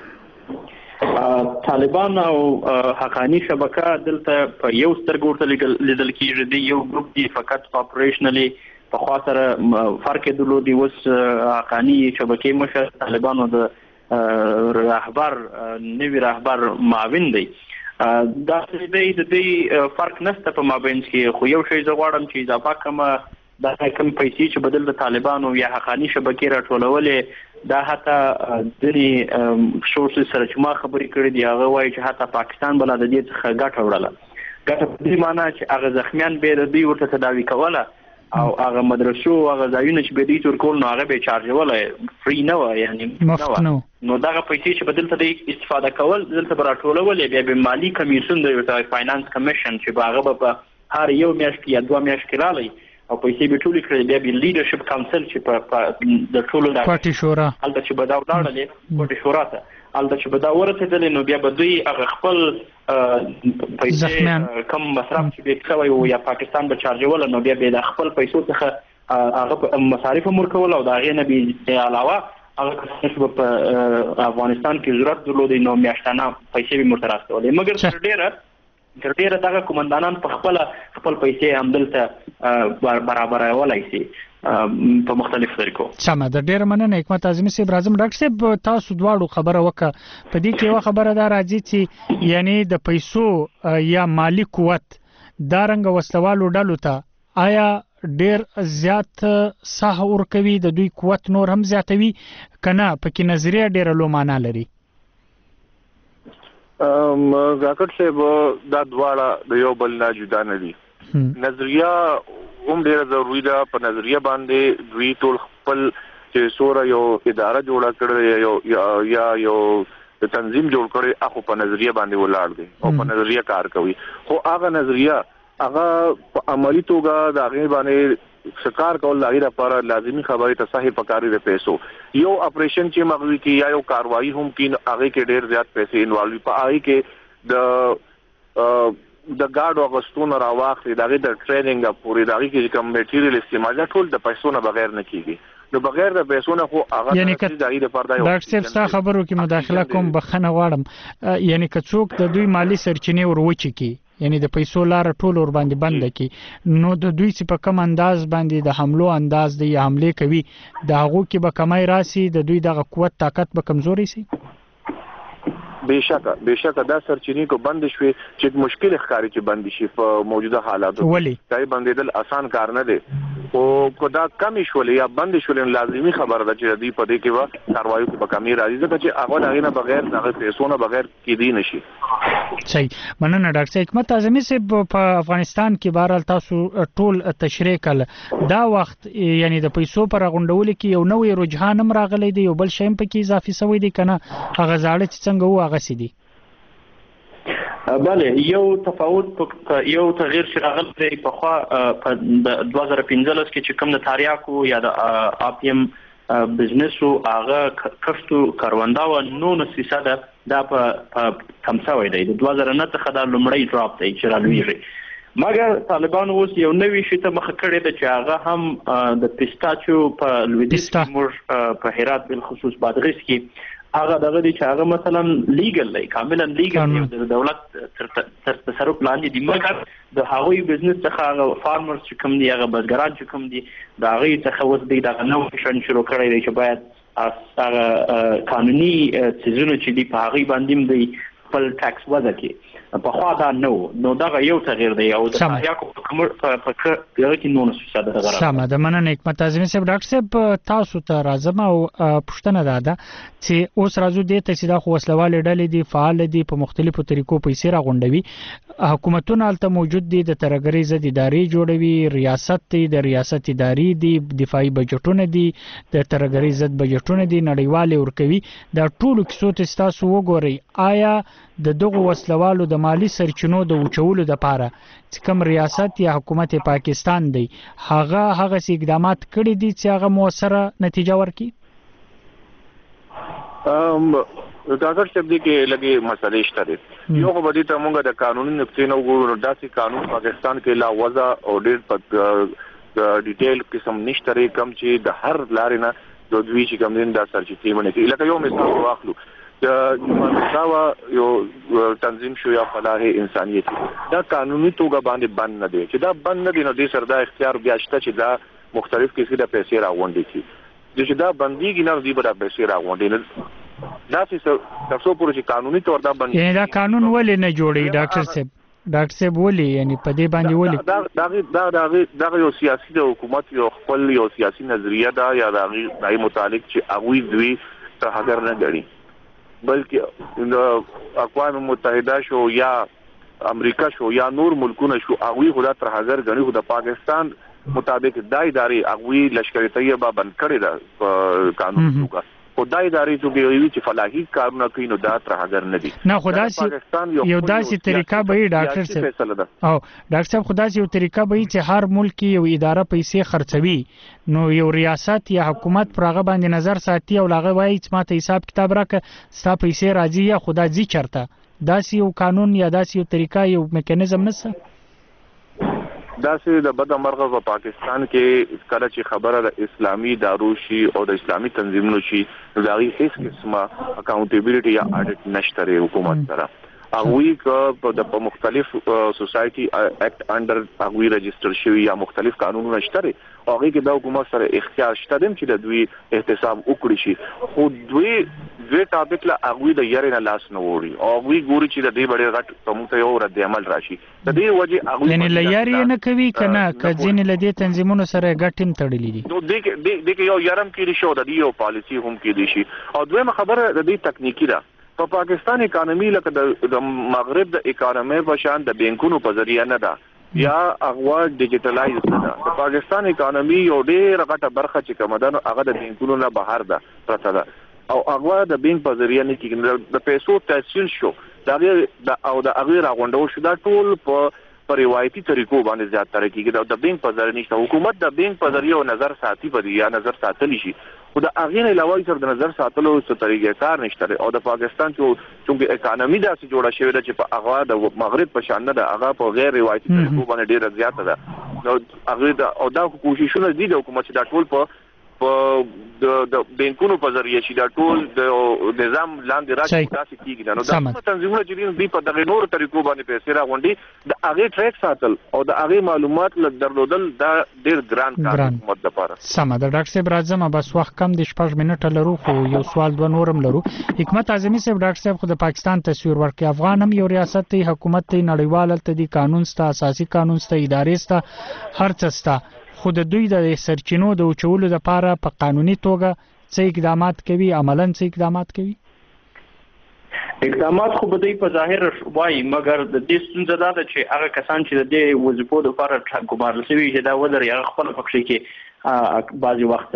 طالبان او حقانی شبکه دلته په یو سترګو ورته لیدل کېږي دی یو ګروپ دی فقط اپریشنلی په خاطر فرق درلودي اوس حقانی شبکې مشر طالبانو د رهبر نوی رهبر معاون دی دا د دې فرق نشته په مابین کې خو یو شی زه غواړم چې اضافه کوم دا کوم پیسې چې بدل د طالبانو یا حقانی شبکې راټولولې دا حتی د سورس سره چې ما خبرې کړې دي هغه وایي چې حتی پاکستان بل د دې څخه ګټه وړله ګټه په دې معنی چې هغه زخمیان به د دې ورته تداوی کوله او هغه مدرسو هغه ځایونه چې به دې تور کول نو هغه به چارج ولا فری نه و یعنی نو نو دا پیسې چې بدل ته استفاده کول دلته راټولول بیا به مالی کمیشن د فاینانس کمیشن چې هغه په هر یو میاشت یا دوه میاشت کې رالی او پیسې به ټول کړي بیا به لیډرشپ کونسل چې په د ټولو د پارټي شورا البته چې به دا ولاړلې پارټي شورا ته البته چې به دا ورته نو بیا به دوی هغه خپل پیسې کم مصرف چې به کوي او یا پاکستان به چارجول نو بیا به د خپل پیسو څخه هغه مصارف مرکول او دا غي نه به علاوه هغه چې په افغانستان کې ضرورت درلودي نو میاشتانه پیسې به مرتراستولې مګر تر ډیره تر ډیره دغه کومندانان په خپل خپل پیسې هم دلته برابرولای شي په مختلفو طریقو. سمه ده ډیره مننه حکمت اعظمي صاحب راځم ډاکټر صاحب تاسو دواړو خبره وکړه په دې کې یو خبره ده راځي چې یعنی د پیسو یا مالی قوت دا رنګ وسوالو ډلو ته آیا ډیر زیات ساه ور کوي د دوی قوت نور هم زیاتوي کنه پکې نظریه ډیره لو معنا لري ام زاکټ صاحب دا دواړه د یو بل نه جدا نه دي نظریه هم ډیره ضروری ده په نظریه باندې دوی ټول خپل چې سوره یو اداره جوړه کړې یو یا یو تنظیم جوړ کړي اخو په نظریه باندې ولاړ دي او په نظریه کار کوي خو هغه نظریه هغه په عملی توګه د هغه باندې سکار کول لغیر لپاره لازمی خبره ته صحیح پکاري د پیسو یو اپریشن چې مغوي کې یا یو کاروایی هم کې هغه کې ډیر زیات پیسې انوالو په هغه کې د د ګارد اگستون راواخلي دغه د ټریننګ پورې دغه کې کوم میټیریل استعمال ټول د پیسو نه بغیر نه کیږي نو بغیر د پیسو نه خو هغه یعنی که ډاکټر صاحب څه خبرو کې مداخله کوم بخنه غواړم یعنی که څوک د دوی مالی سرچینې وروچي کی یعنی د پیسو لار ټول ور باندې بند کی نو د دوی چې په کم انداز باندې د حملو انداز دی حمله کوي د هغه کې به کمای راسي د دوی د قوت طاقت به کمزوري سي بهشکه بهشکه دا سرچینې کو بند شوي چې مشکل ښکاری چې بند شي په موجوده حالاتو دای بندیدل آسان کار نه دی او کدا کمی شولې یا بند شولې لازمی خبره ده چې دې په دې کې و کاروایو کې به کمی راځي ځکه چې هغه نه غنه بغیر دغه پیسو نه بغیر کې دی نشي. صحیح مننه ډاکټر صاحب. حکمت اعظمي صاحب په افغانستان کې بهرحال تاسو ټول تشریح کړ دا وخت یعنی د پیسو پر غونډول کې یو نوې رجحان هم راغلی دی یو بل شی هم پکې اضافي شوی دی کنه هغه زاړه چې څنګه وو هغه سي دي. بله یو تفاوت یو تغییر چې راغلی دی په خوا په دوه زره پنځلس کې چې کوم د تاریاکو یا د اپیم بزنسو هغه کښتو کاروندا و نو فیصد دا په کم شوی دی. د دوه زره نه څخه دا لومړی ډراپ دی چې رالویږي مګر طالبان اوس یو نوې شی ته مخه کړې ده چې هغه هم د پیستاچو په لویدیځ کې موږ په هرات بل خصوص بادغیس کې هغه دغه دي چې هغه مثلا لیګل دی کاملا لیګل دی د دولت تر تصرف لاندې دی مګر د هغوی بزنس څخه هغه فارمرز چې کوم دي هغه بزګران چې کوم دي د هغې څخه اوس دی دغه نوی شن شروع کړی دی چې باید هغه قانوني څیزونه چې دي په هغې باندې هم دی خپل ټاکس وضع کړي. په خوا دا نو نو دغه یو تغییر دی او د تاریاکو په کومر په دغه کې نو نس فیصد دغه راځي. سم ده مننه حکمت اعظمي صاحب. ډاکټر صاحب تاسو ته راځم او پوښتنه ده ده چې اوس راځو دې ته چې دا خو وسلوال ډلې دي فعال دي په مختلفو طریقو پیسې راغونډوي حکومتونه الته موجود دي د ترګرۍ ضد ادارې جوړوي ریاست دی د ریاست ادارې دي دفاعي بجټونه دي د ترګرۍ ضد بجټونه دي نړیوال ورکوي دا ټول کیسو ته تاسو وګورئ آیا د دغه وسلوالو د مالی سرچینو د وچولو لپاره چې کوم ریاست یا حکومت پاکستان دی هغه هغه اقدامات کړي دي چې هغه موثره نتیجه ورکړي؟ ام ډاکټر صاحب دې کې لګي مسلې شته دي یو خو به دې ته موږ د قانوني نقطې نه وګورو داسې قانون پاکستان کې لا وضع او ډېر په ډیټیل قسم نشته کم چې د هر لارې نه د دوی چې کوم دین د سرچینې باندې لکه یو مثال واخلو د مساوا یو تنظیم شو یا فلاح انسانیت دا قانوني توګه باندې بند نه دی چې دا بند نه دی نو د سردا اختیار بیا شته چې دا مختلف کیسې د پیسې راغونډي شي چې دا بنديږي نه دی به د پیسې راغونډي نه دا څه تاسو پورې چې قانوني تور دا بند یعنی دا قانون ولې نه جوړي ډاکټر صاحب ډاکټر صاحب ولې یعنی په دې باندې ولې دا دا دا دا یو سیاسي د حکومت یو خپل یو سیاسي نظریه دا یا دا غي متعلق چې هغه دوی ته هغه نه غړي بلکې د اقوام متحده شو یا امریکا شو یا نور ملکونه شو هغه خدا تر هزار غني خو د پاکستان مطابق دای اداري هغه لشکري طیبه بند کړی دا قانون توګه خدای اداري توګه وی چې فلاحي کارونه کوي نو دا تر هزار نه دي نه خدای یو داسې طریقه به ډاکټر صاحب او ډاکټر صاحب خدای یو طریقه به چې هر ملک یو اداره پیسې خرڅوي نو یو ریاست یا حکومت پر هغه باندې نظر ساتي او هغه وایي چې ماته حساب کتاب راکړه ستا پیسې راځي یا خدای ځي چرته داسې یو قانون یا داسې یو طریقه یو میکانیزم نشته داسې د بد مرغه په پاکستان کې کله چې خبره د اسلامي دارو شي او د اسلامي تنظیمونو شي نو دا هیڅ قسمه اکاونټیبিলিټي یا اډیټ نشته حکومت سره هغه په مختلف سوسايټي اکټ انډر هغه رجستر شوی یا مختلف قانونونه شته هغه کې د حکومت سره اختیار شته چې د دوی احتساب وکړي شي خو دوی دوی ټاپک لا هغه د یاري نه لاس نه وړي او هغه ګوري چې د دې بډې غټ کوم ته یو رد عمل راشي د دې وجه هغه یعنی لاري نه کوي کنه کځین له دې تنظیمونو سره غټیم تړلې دي نو دې کې دې کې یو یارم کې شو د دې یو پالیسی هم کې دي شي او دویمه خبره د دې تکنیکی ده په پاکستان اکانومي لکه د مغرب د اکانومي په شان د بانکونو په ذریعہ نه ده یا هغه ډیجیټلایز نه ده د پاکستان اکانومي یو ډېر غټه برخه چې کومه ده هغه د بانکونو نه بهر ده پرته ده او هغه د بانک په ذریعہ نه کېږي د پیسو تحصیل شو دا او د هغه راغونډول شو دا ټول په په روایتي طریقو باندې زیات تر کېږي د بانک په ذریعہ نشته حکومت د بانک په ذریعہ نظر ساتي په یا نظر ساتلی شي خو د هغه نه علاوه تر د نظر ساتلو څه طریقې کار نشته او د پاکستان چې چې اکانومي داسې جوړه شوې ده چې په هغه د مغرب په شان نه ده هغه په غیر روایتي طریقو باندې ډېر زیات ده نو هغه او دا کوششونه دي د حکومت چې دا ټول په په د بانکونو په ذریعہ شي دا ټول د نظام لاندې راځي تاسو کیږي نو دا تنظیمونه چې دي په دغه نور طریقو باندې پیسې راغونډي د هغه ټریک ساتل او د هغه معلومات درلودل دا ډیر ګران کار حکومت لپاره سم ده ډاکټر صاحب راځم بس وخت کم د شپږ منټه لرو خو یو سوال دوه نورم لرو حکمت اعظمي صاحب ډاکټر صاحب خو د پاکستان تصویر ورکړي افغان هم یو ریاست دی حکومت دی نړیوال ته دی قانون ستا اساسي قانون ستا ادارې ستا هر څه ستا خو د دوی د سرچینو د اوچولو لپاره په قانوني توګه څه اقدامات کوي، عملاً څه اقدامات کوي؟ اقدامات خو به دوی په ظاهر وایي، مګر د دې ستونزه دا ده چې هغه کسان چې د دې وظیفو لپاره ګمارل شوي چې دا ولري هغه خپل پکې کې بعضې وخت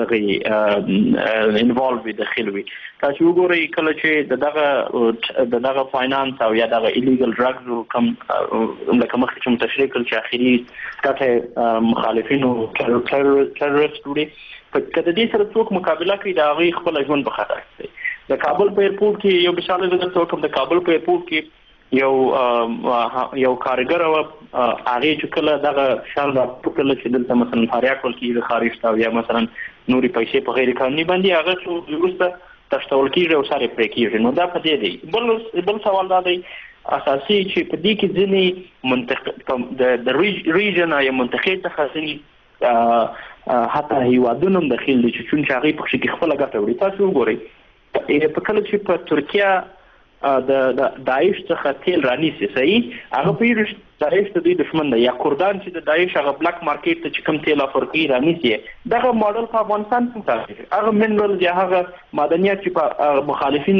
هغې انوالو وي، داخل وي. تاسو وګورئ کله چې د دغه د دغه فاینانس او یا دغه ایلیګل ډرګز کم لکه مخکې چې مو تشریح کړل چې اخري ګټې مخالفینو ټرریسټ وړي، که د دې سره څوک مقابله کوي د هغوی خپل ژوند په خطر کې دی. د کابل په ایرپورټ کې یو مثال زه درته وکړم، د کابل په ایرپورټ کې یو یو کارګر و، هغې چې کله دغه شان راپور کړله چې دلته مثلا فاریاب ول کېږي د خارج ته او یا مثلا نورې پیسې په غیر قانوني باندې هغه څو وروسته تښتول کېږي او سر یې پرې کېږي. نو دا په دې دی. بل بل سوال دا دی اساسي چې په دې کې ځینې منطقه د ریجن یا منطقې څخه ځینې حتی هیوادونه هم داخل دي چې چون چې هغې پکښې کې خپله ګټه وړي. تاسو وګورئ په کله چې په ترکیه د داعش څخه تیل رانیسي، صحیح هغه پیږي داعش د دوی دشمن دی، یا کردان چې د داعش هغه بلاک مارکیټ ته چې کوم تیل افر کوي رانیسي، دغه ماډل په افغانستان کې تاسو هغه منرال یا هغه معدنیات چې په مخالفین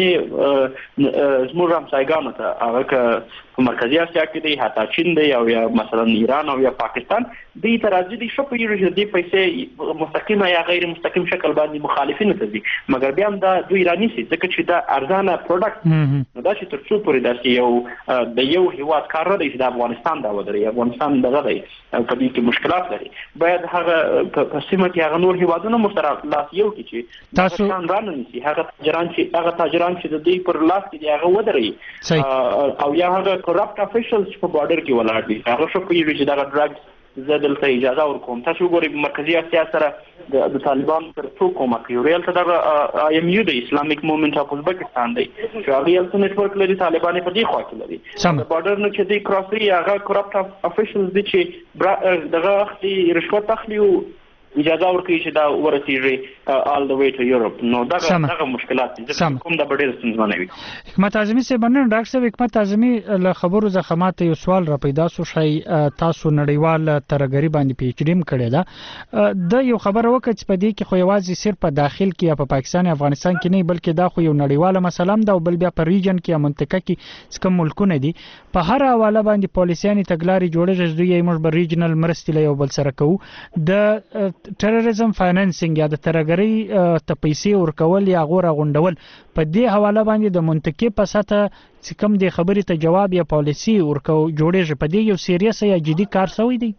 زموږ همسایګانو ته هغه په مرکزي اسیا کې دی، حتی چین دی او یا مثلا ایران او یا پاکستان دوی ته راځي دي شو پیږي چې دې پیسې مستقیمه یا غیر مستقیم شکل باندې مخالفین ته دي، مګر بیا هم دا دوی رانیسي ځکه چې دا ارزانه پروډکټ نو دا چې تر څو پورې داسې یو د یو هیواد کار نه دی چې د افغانستان دا ودري، افغانستان دغه دی په دې کې مشکلات لري، باید هغه په سیمه کې هغه نور هیوادونه مشترک لاس یو کې چې تاسو رانیسي هغه تاجران چې هغه تاجران چې د دې پر لاس کې هغه ودري او یا هغه کرپټ افیشلز په بارډر کې ولاړ دي، هغه شو پیږي چې دغه ډرګز زه دلته اجازه ورکوم. تاسو وګورئ مرکزي اسیا سره د طالبان تر څو کومه کوي، ریالته دغه آی ایم یو دی، اسلامیک موومنټ اف ازبکستان دی چې هغه یو څه نتورک لري، طالبان په دې خوا کې لري. د بارډر نه چې دی کراسي هغه کرپټ افیشلز دي چې دغه اخلي رشوت اخلي او اجازه ورکوي چې دا ورسیږي آل د وی ټو یورپ. نو دغه دغه مشکلات دي ځکه کوم د ډېر ستونزمن وي. حکمت اعظمي صاحب نن ډاکټر صاحب حکمت اعظمي له خبرو زخمات یو سوال را پیدا شو، شای تاسو نړیوال ترګری باندې پی ایچ ډی م کړی دا د یو خبره وکړه چې په دې کې خو یوازې صرف په داخل کې یا په پاکستان افغانستان کې نه بلکې دا خو یو نړیواله مسله ده او بل بیا په ریجن کې یا منطقه کې کوم ملکونه دي په هر حواله باندې پالیسیانې تګلارې جوړېږي، دوی یې موږ به ریجنل مرستې له یو بل سره کوو. د ټیرریزم فاینانسینګ یا د ترګری ته پیسې ورکول یا غوړه غونډول په دې حواله باندې د منطقې په سطح چې کوم د خبرې ته جواب یا پالیسی ورکو جوړېږي، په دې یو سیریس یا جدي کار شوی دی.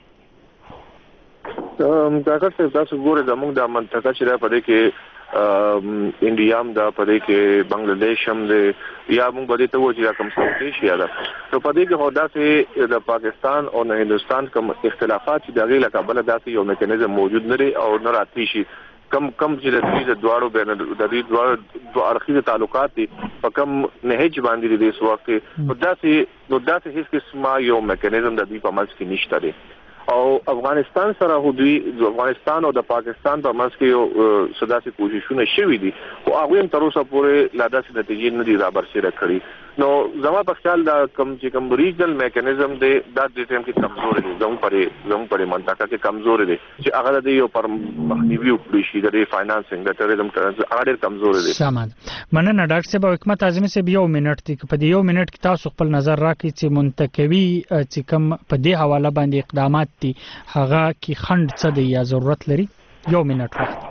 ډاکټر صاحب تاسو ګورئ زموږ د منطقه چې دا په دې کې انډیا هم دا په دې کې بنگلاديش هم دی یا موږ به دې ته وایو چې کوم ساوث ایشیا ده، نو په دې کې هو داسې د پاکستان او د هندوستان کوم اختلافات چې د هغې له کبله داسې یو میکانیزم موجود نه دی او نه راتلی شي. کم کم چې د دې د دواړو بین د دې دواړو دوه اړخیز تعلقات دي په کم نهج باندې دي اس وخت نو داسې نو داسې هیڅ قسمه یو میکانیزم د دې په منځ کې نشته دی. او افغانستان سره خو دوی افغانستان او د پاکستان په منځ کې یو سداسي کوششونه شوي دي خو هغوی هم تر اوسه پورې لا داسې نتیجې نه دي رابرسېره کړي. نو زما په خیال دا کم چې کوم ریجنل میکانیزم دی دا د دې ټیم کې کمزوري دی، زموږ پرې زموږ پرې منطقه کې کمزوري دی چې هغه د یو پر مخنیوي وکړي شي د فاینانسینګ د ټیرریزم هغه ډېر کمزوري دی. سامان مننه ډاکټر صاحب. حکمت اعظمي صاحب یو منټ دی، په دې یو منټ کې تاسو خپل نظر راکړئ چې منطقوي چې کوم په دې حواله باندې اقدامات دي هغه کې خند څه دی یا ضرورت لري؟ یو منټ وخت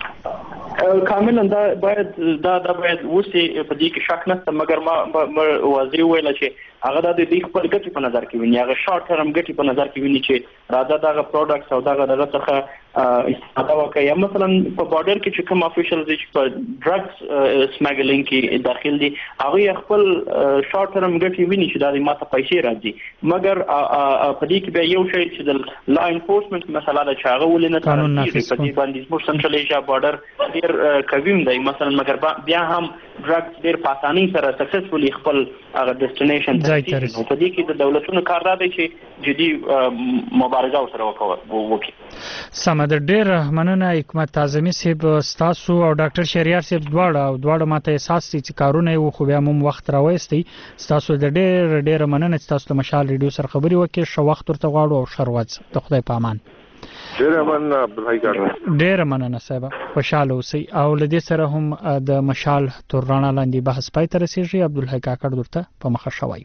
کاملا دا باید دا دا باید وسی په دې کې شک نشته، مګر ما واضح ویل چې هغه د دې خپل ګټې په نظر کې ویني، هغه شارټ ټرم ګټې په نظر کې ویني چې راځه دغه پروډکټس او دغه دغه څخه استفاده وکړي. یا مثلا په بارډر کې چې کوم افیشل دي چې په ډرګز سمګلینګ کې داخل دي هغه خپل شارټ ټرم ګټې ویني چې دا د ماته پیسې راځي، مګر په دې کې به یو شی چې د لا انفورسمنت مسله ده چې هغه ولې نه ترسي په دې باندې زموږ سنټرل ایشیا بارډر ډېر کویم دی مثلا، مګر بیا هم ډرګز ډېر په اسانۍ سره سکسسفولي خپل هغه ډیسټینیشن ته رسېږي. په دې کې د دولتونو کار دا دی چې جدي مبارزه ورسره وکړي. سمه ده، ډېر مننه حکمت اعظمي صاحب ستاسو او ډاکټر شهریار صاحب دواړه او دواړه ماته احساس دي چې کارونه یې وو خو بیا هم وخت راوستی. ستاسو د ډېر ډېره مننه چې تاسو د مشال ریډیو سره خبرې وکړې. ښه وخت ورته غواړو او ښه ورځ. د خدای په امان. ډېر مننه عبدالحی کاکړ. ډېر مننه صاحب، خوشاله اوسئ. او لدې سره هم د مشال تر رڼا لاندې بحث پای ته رسیږي. عبدالحی کاکړ درته په مخه شوی.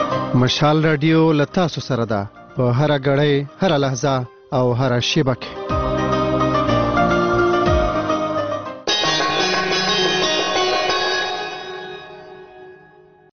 مشال رادیو له تاسو سره ده په هر غړې، هر لحظه او هر شیبه کې.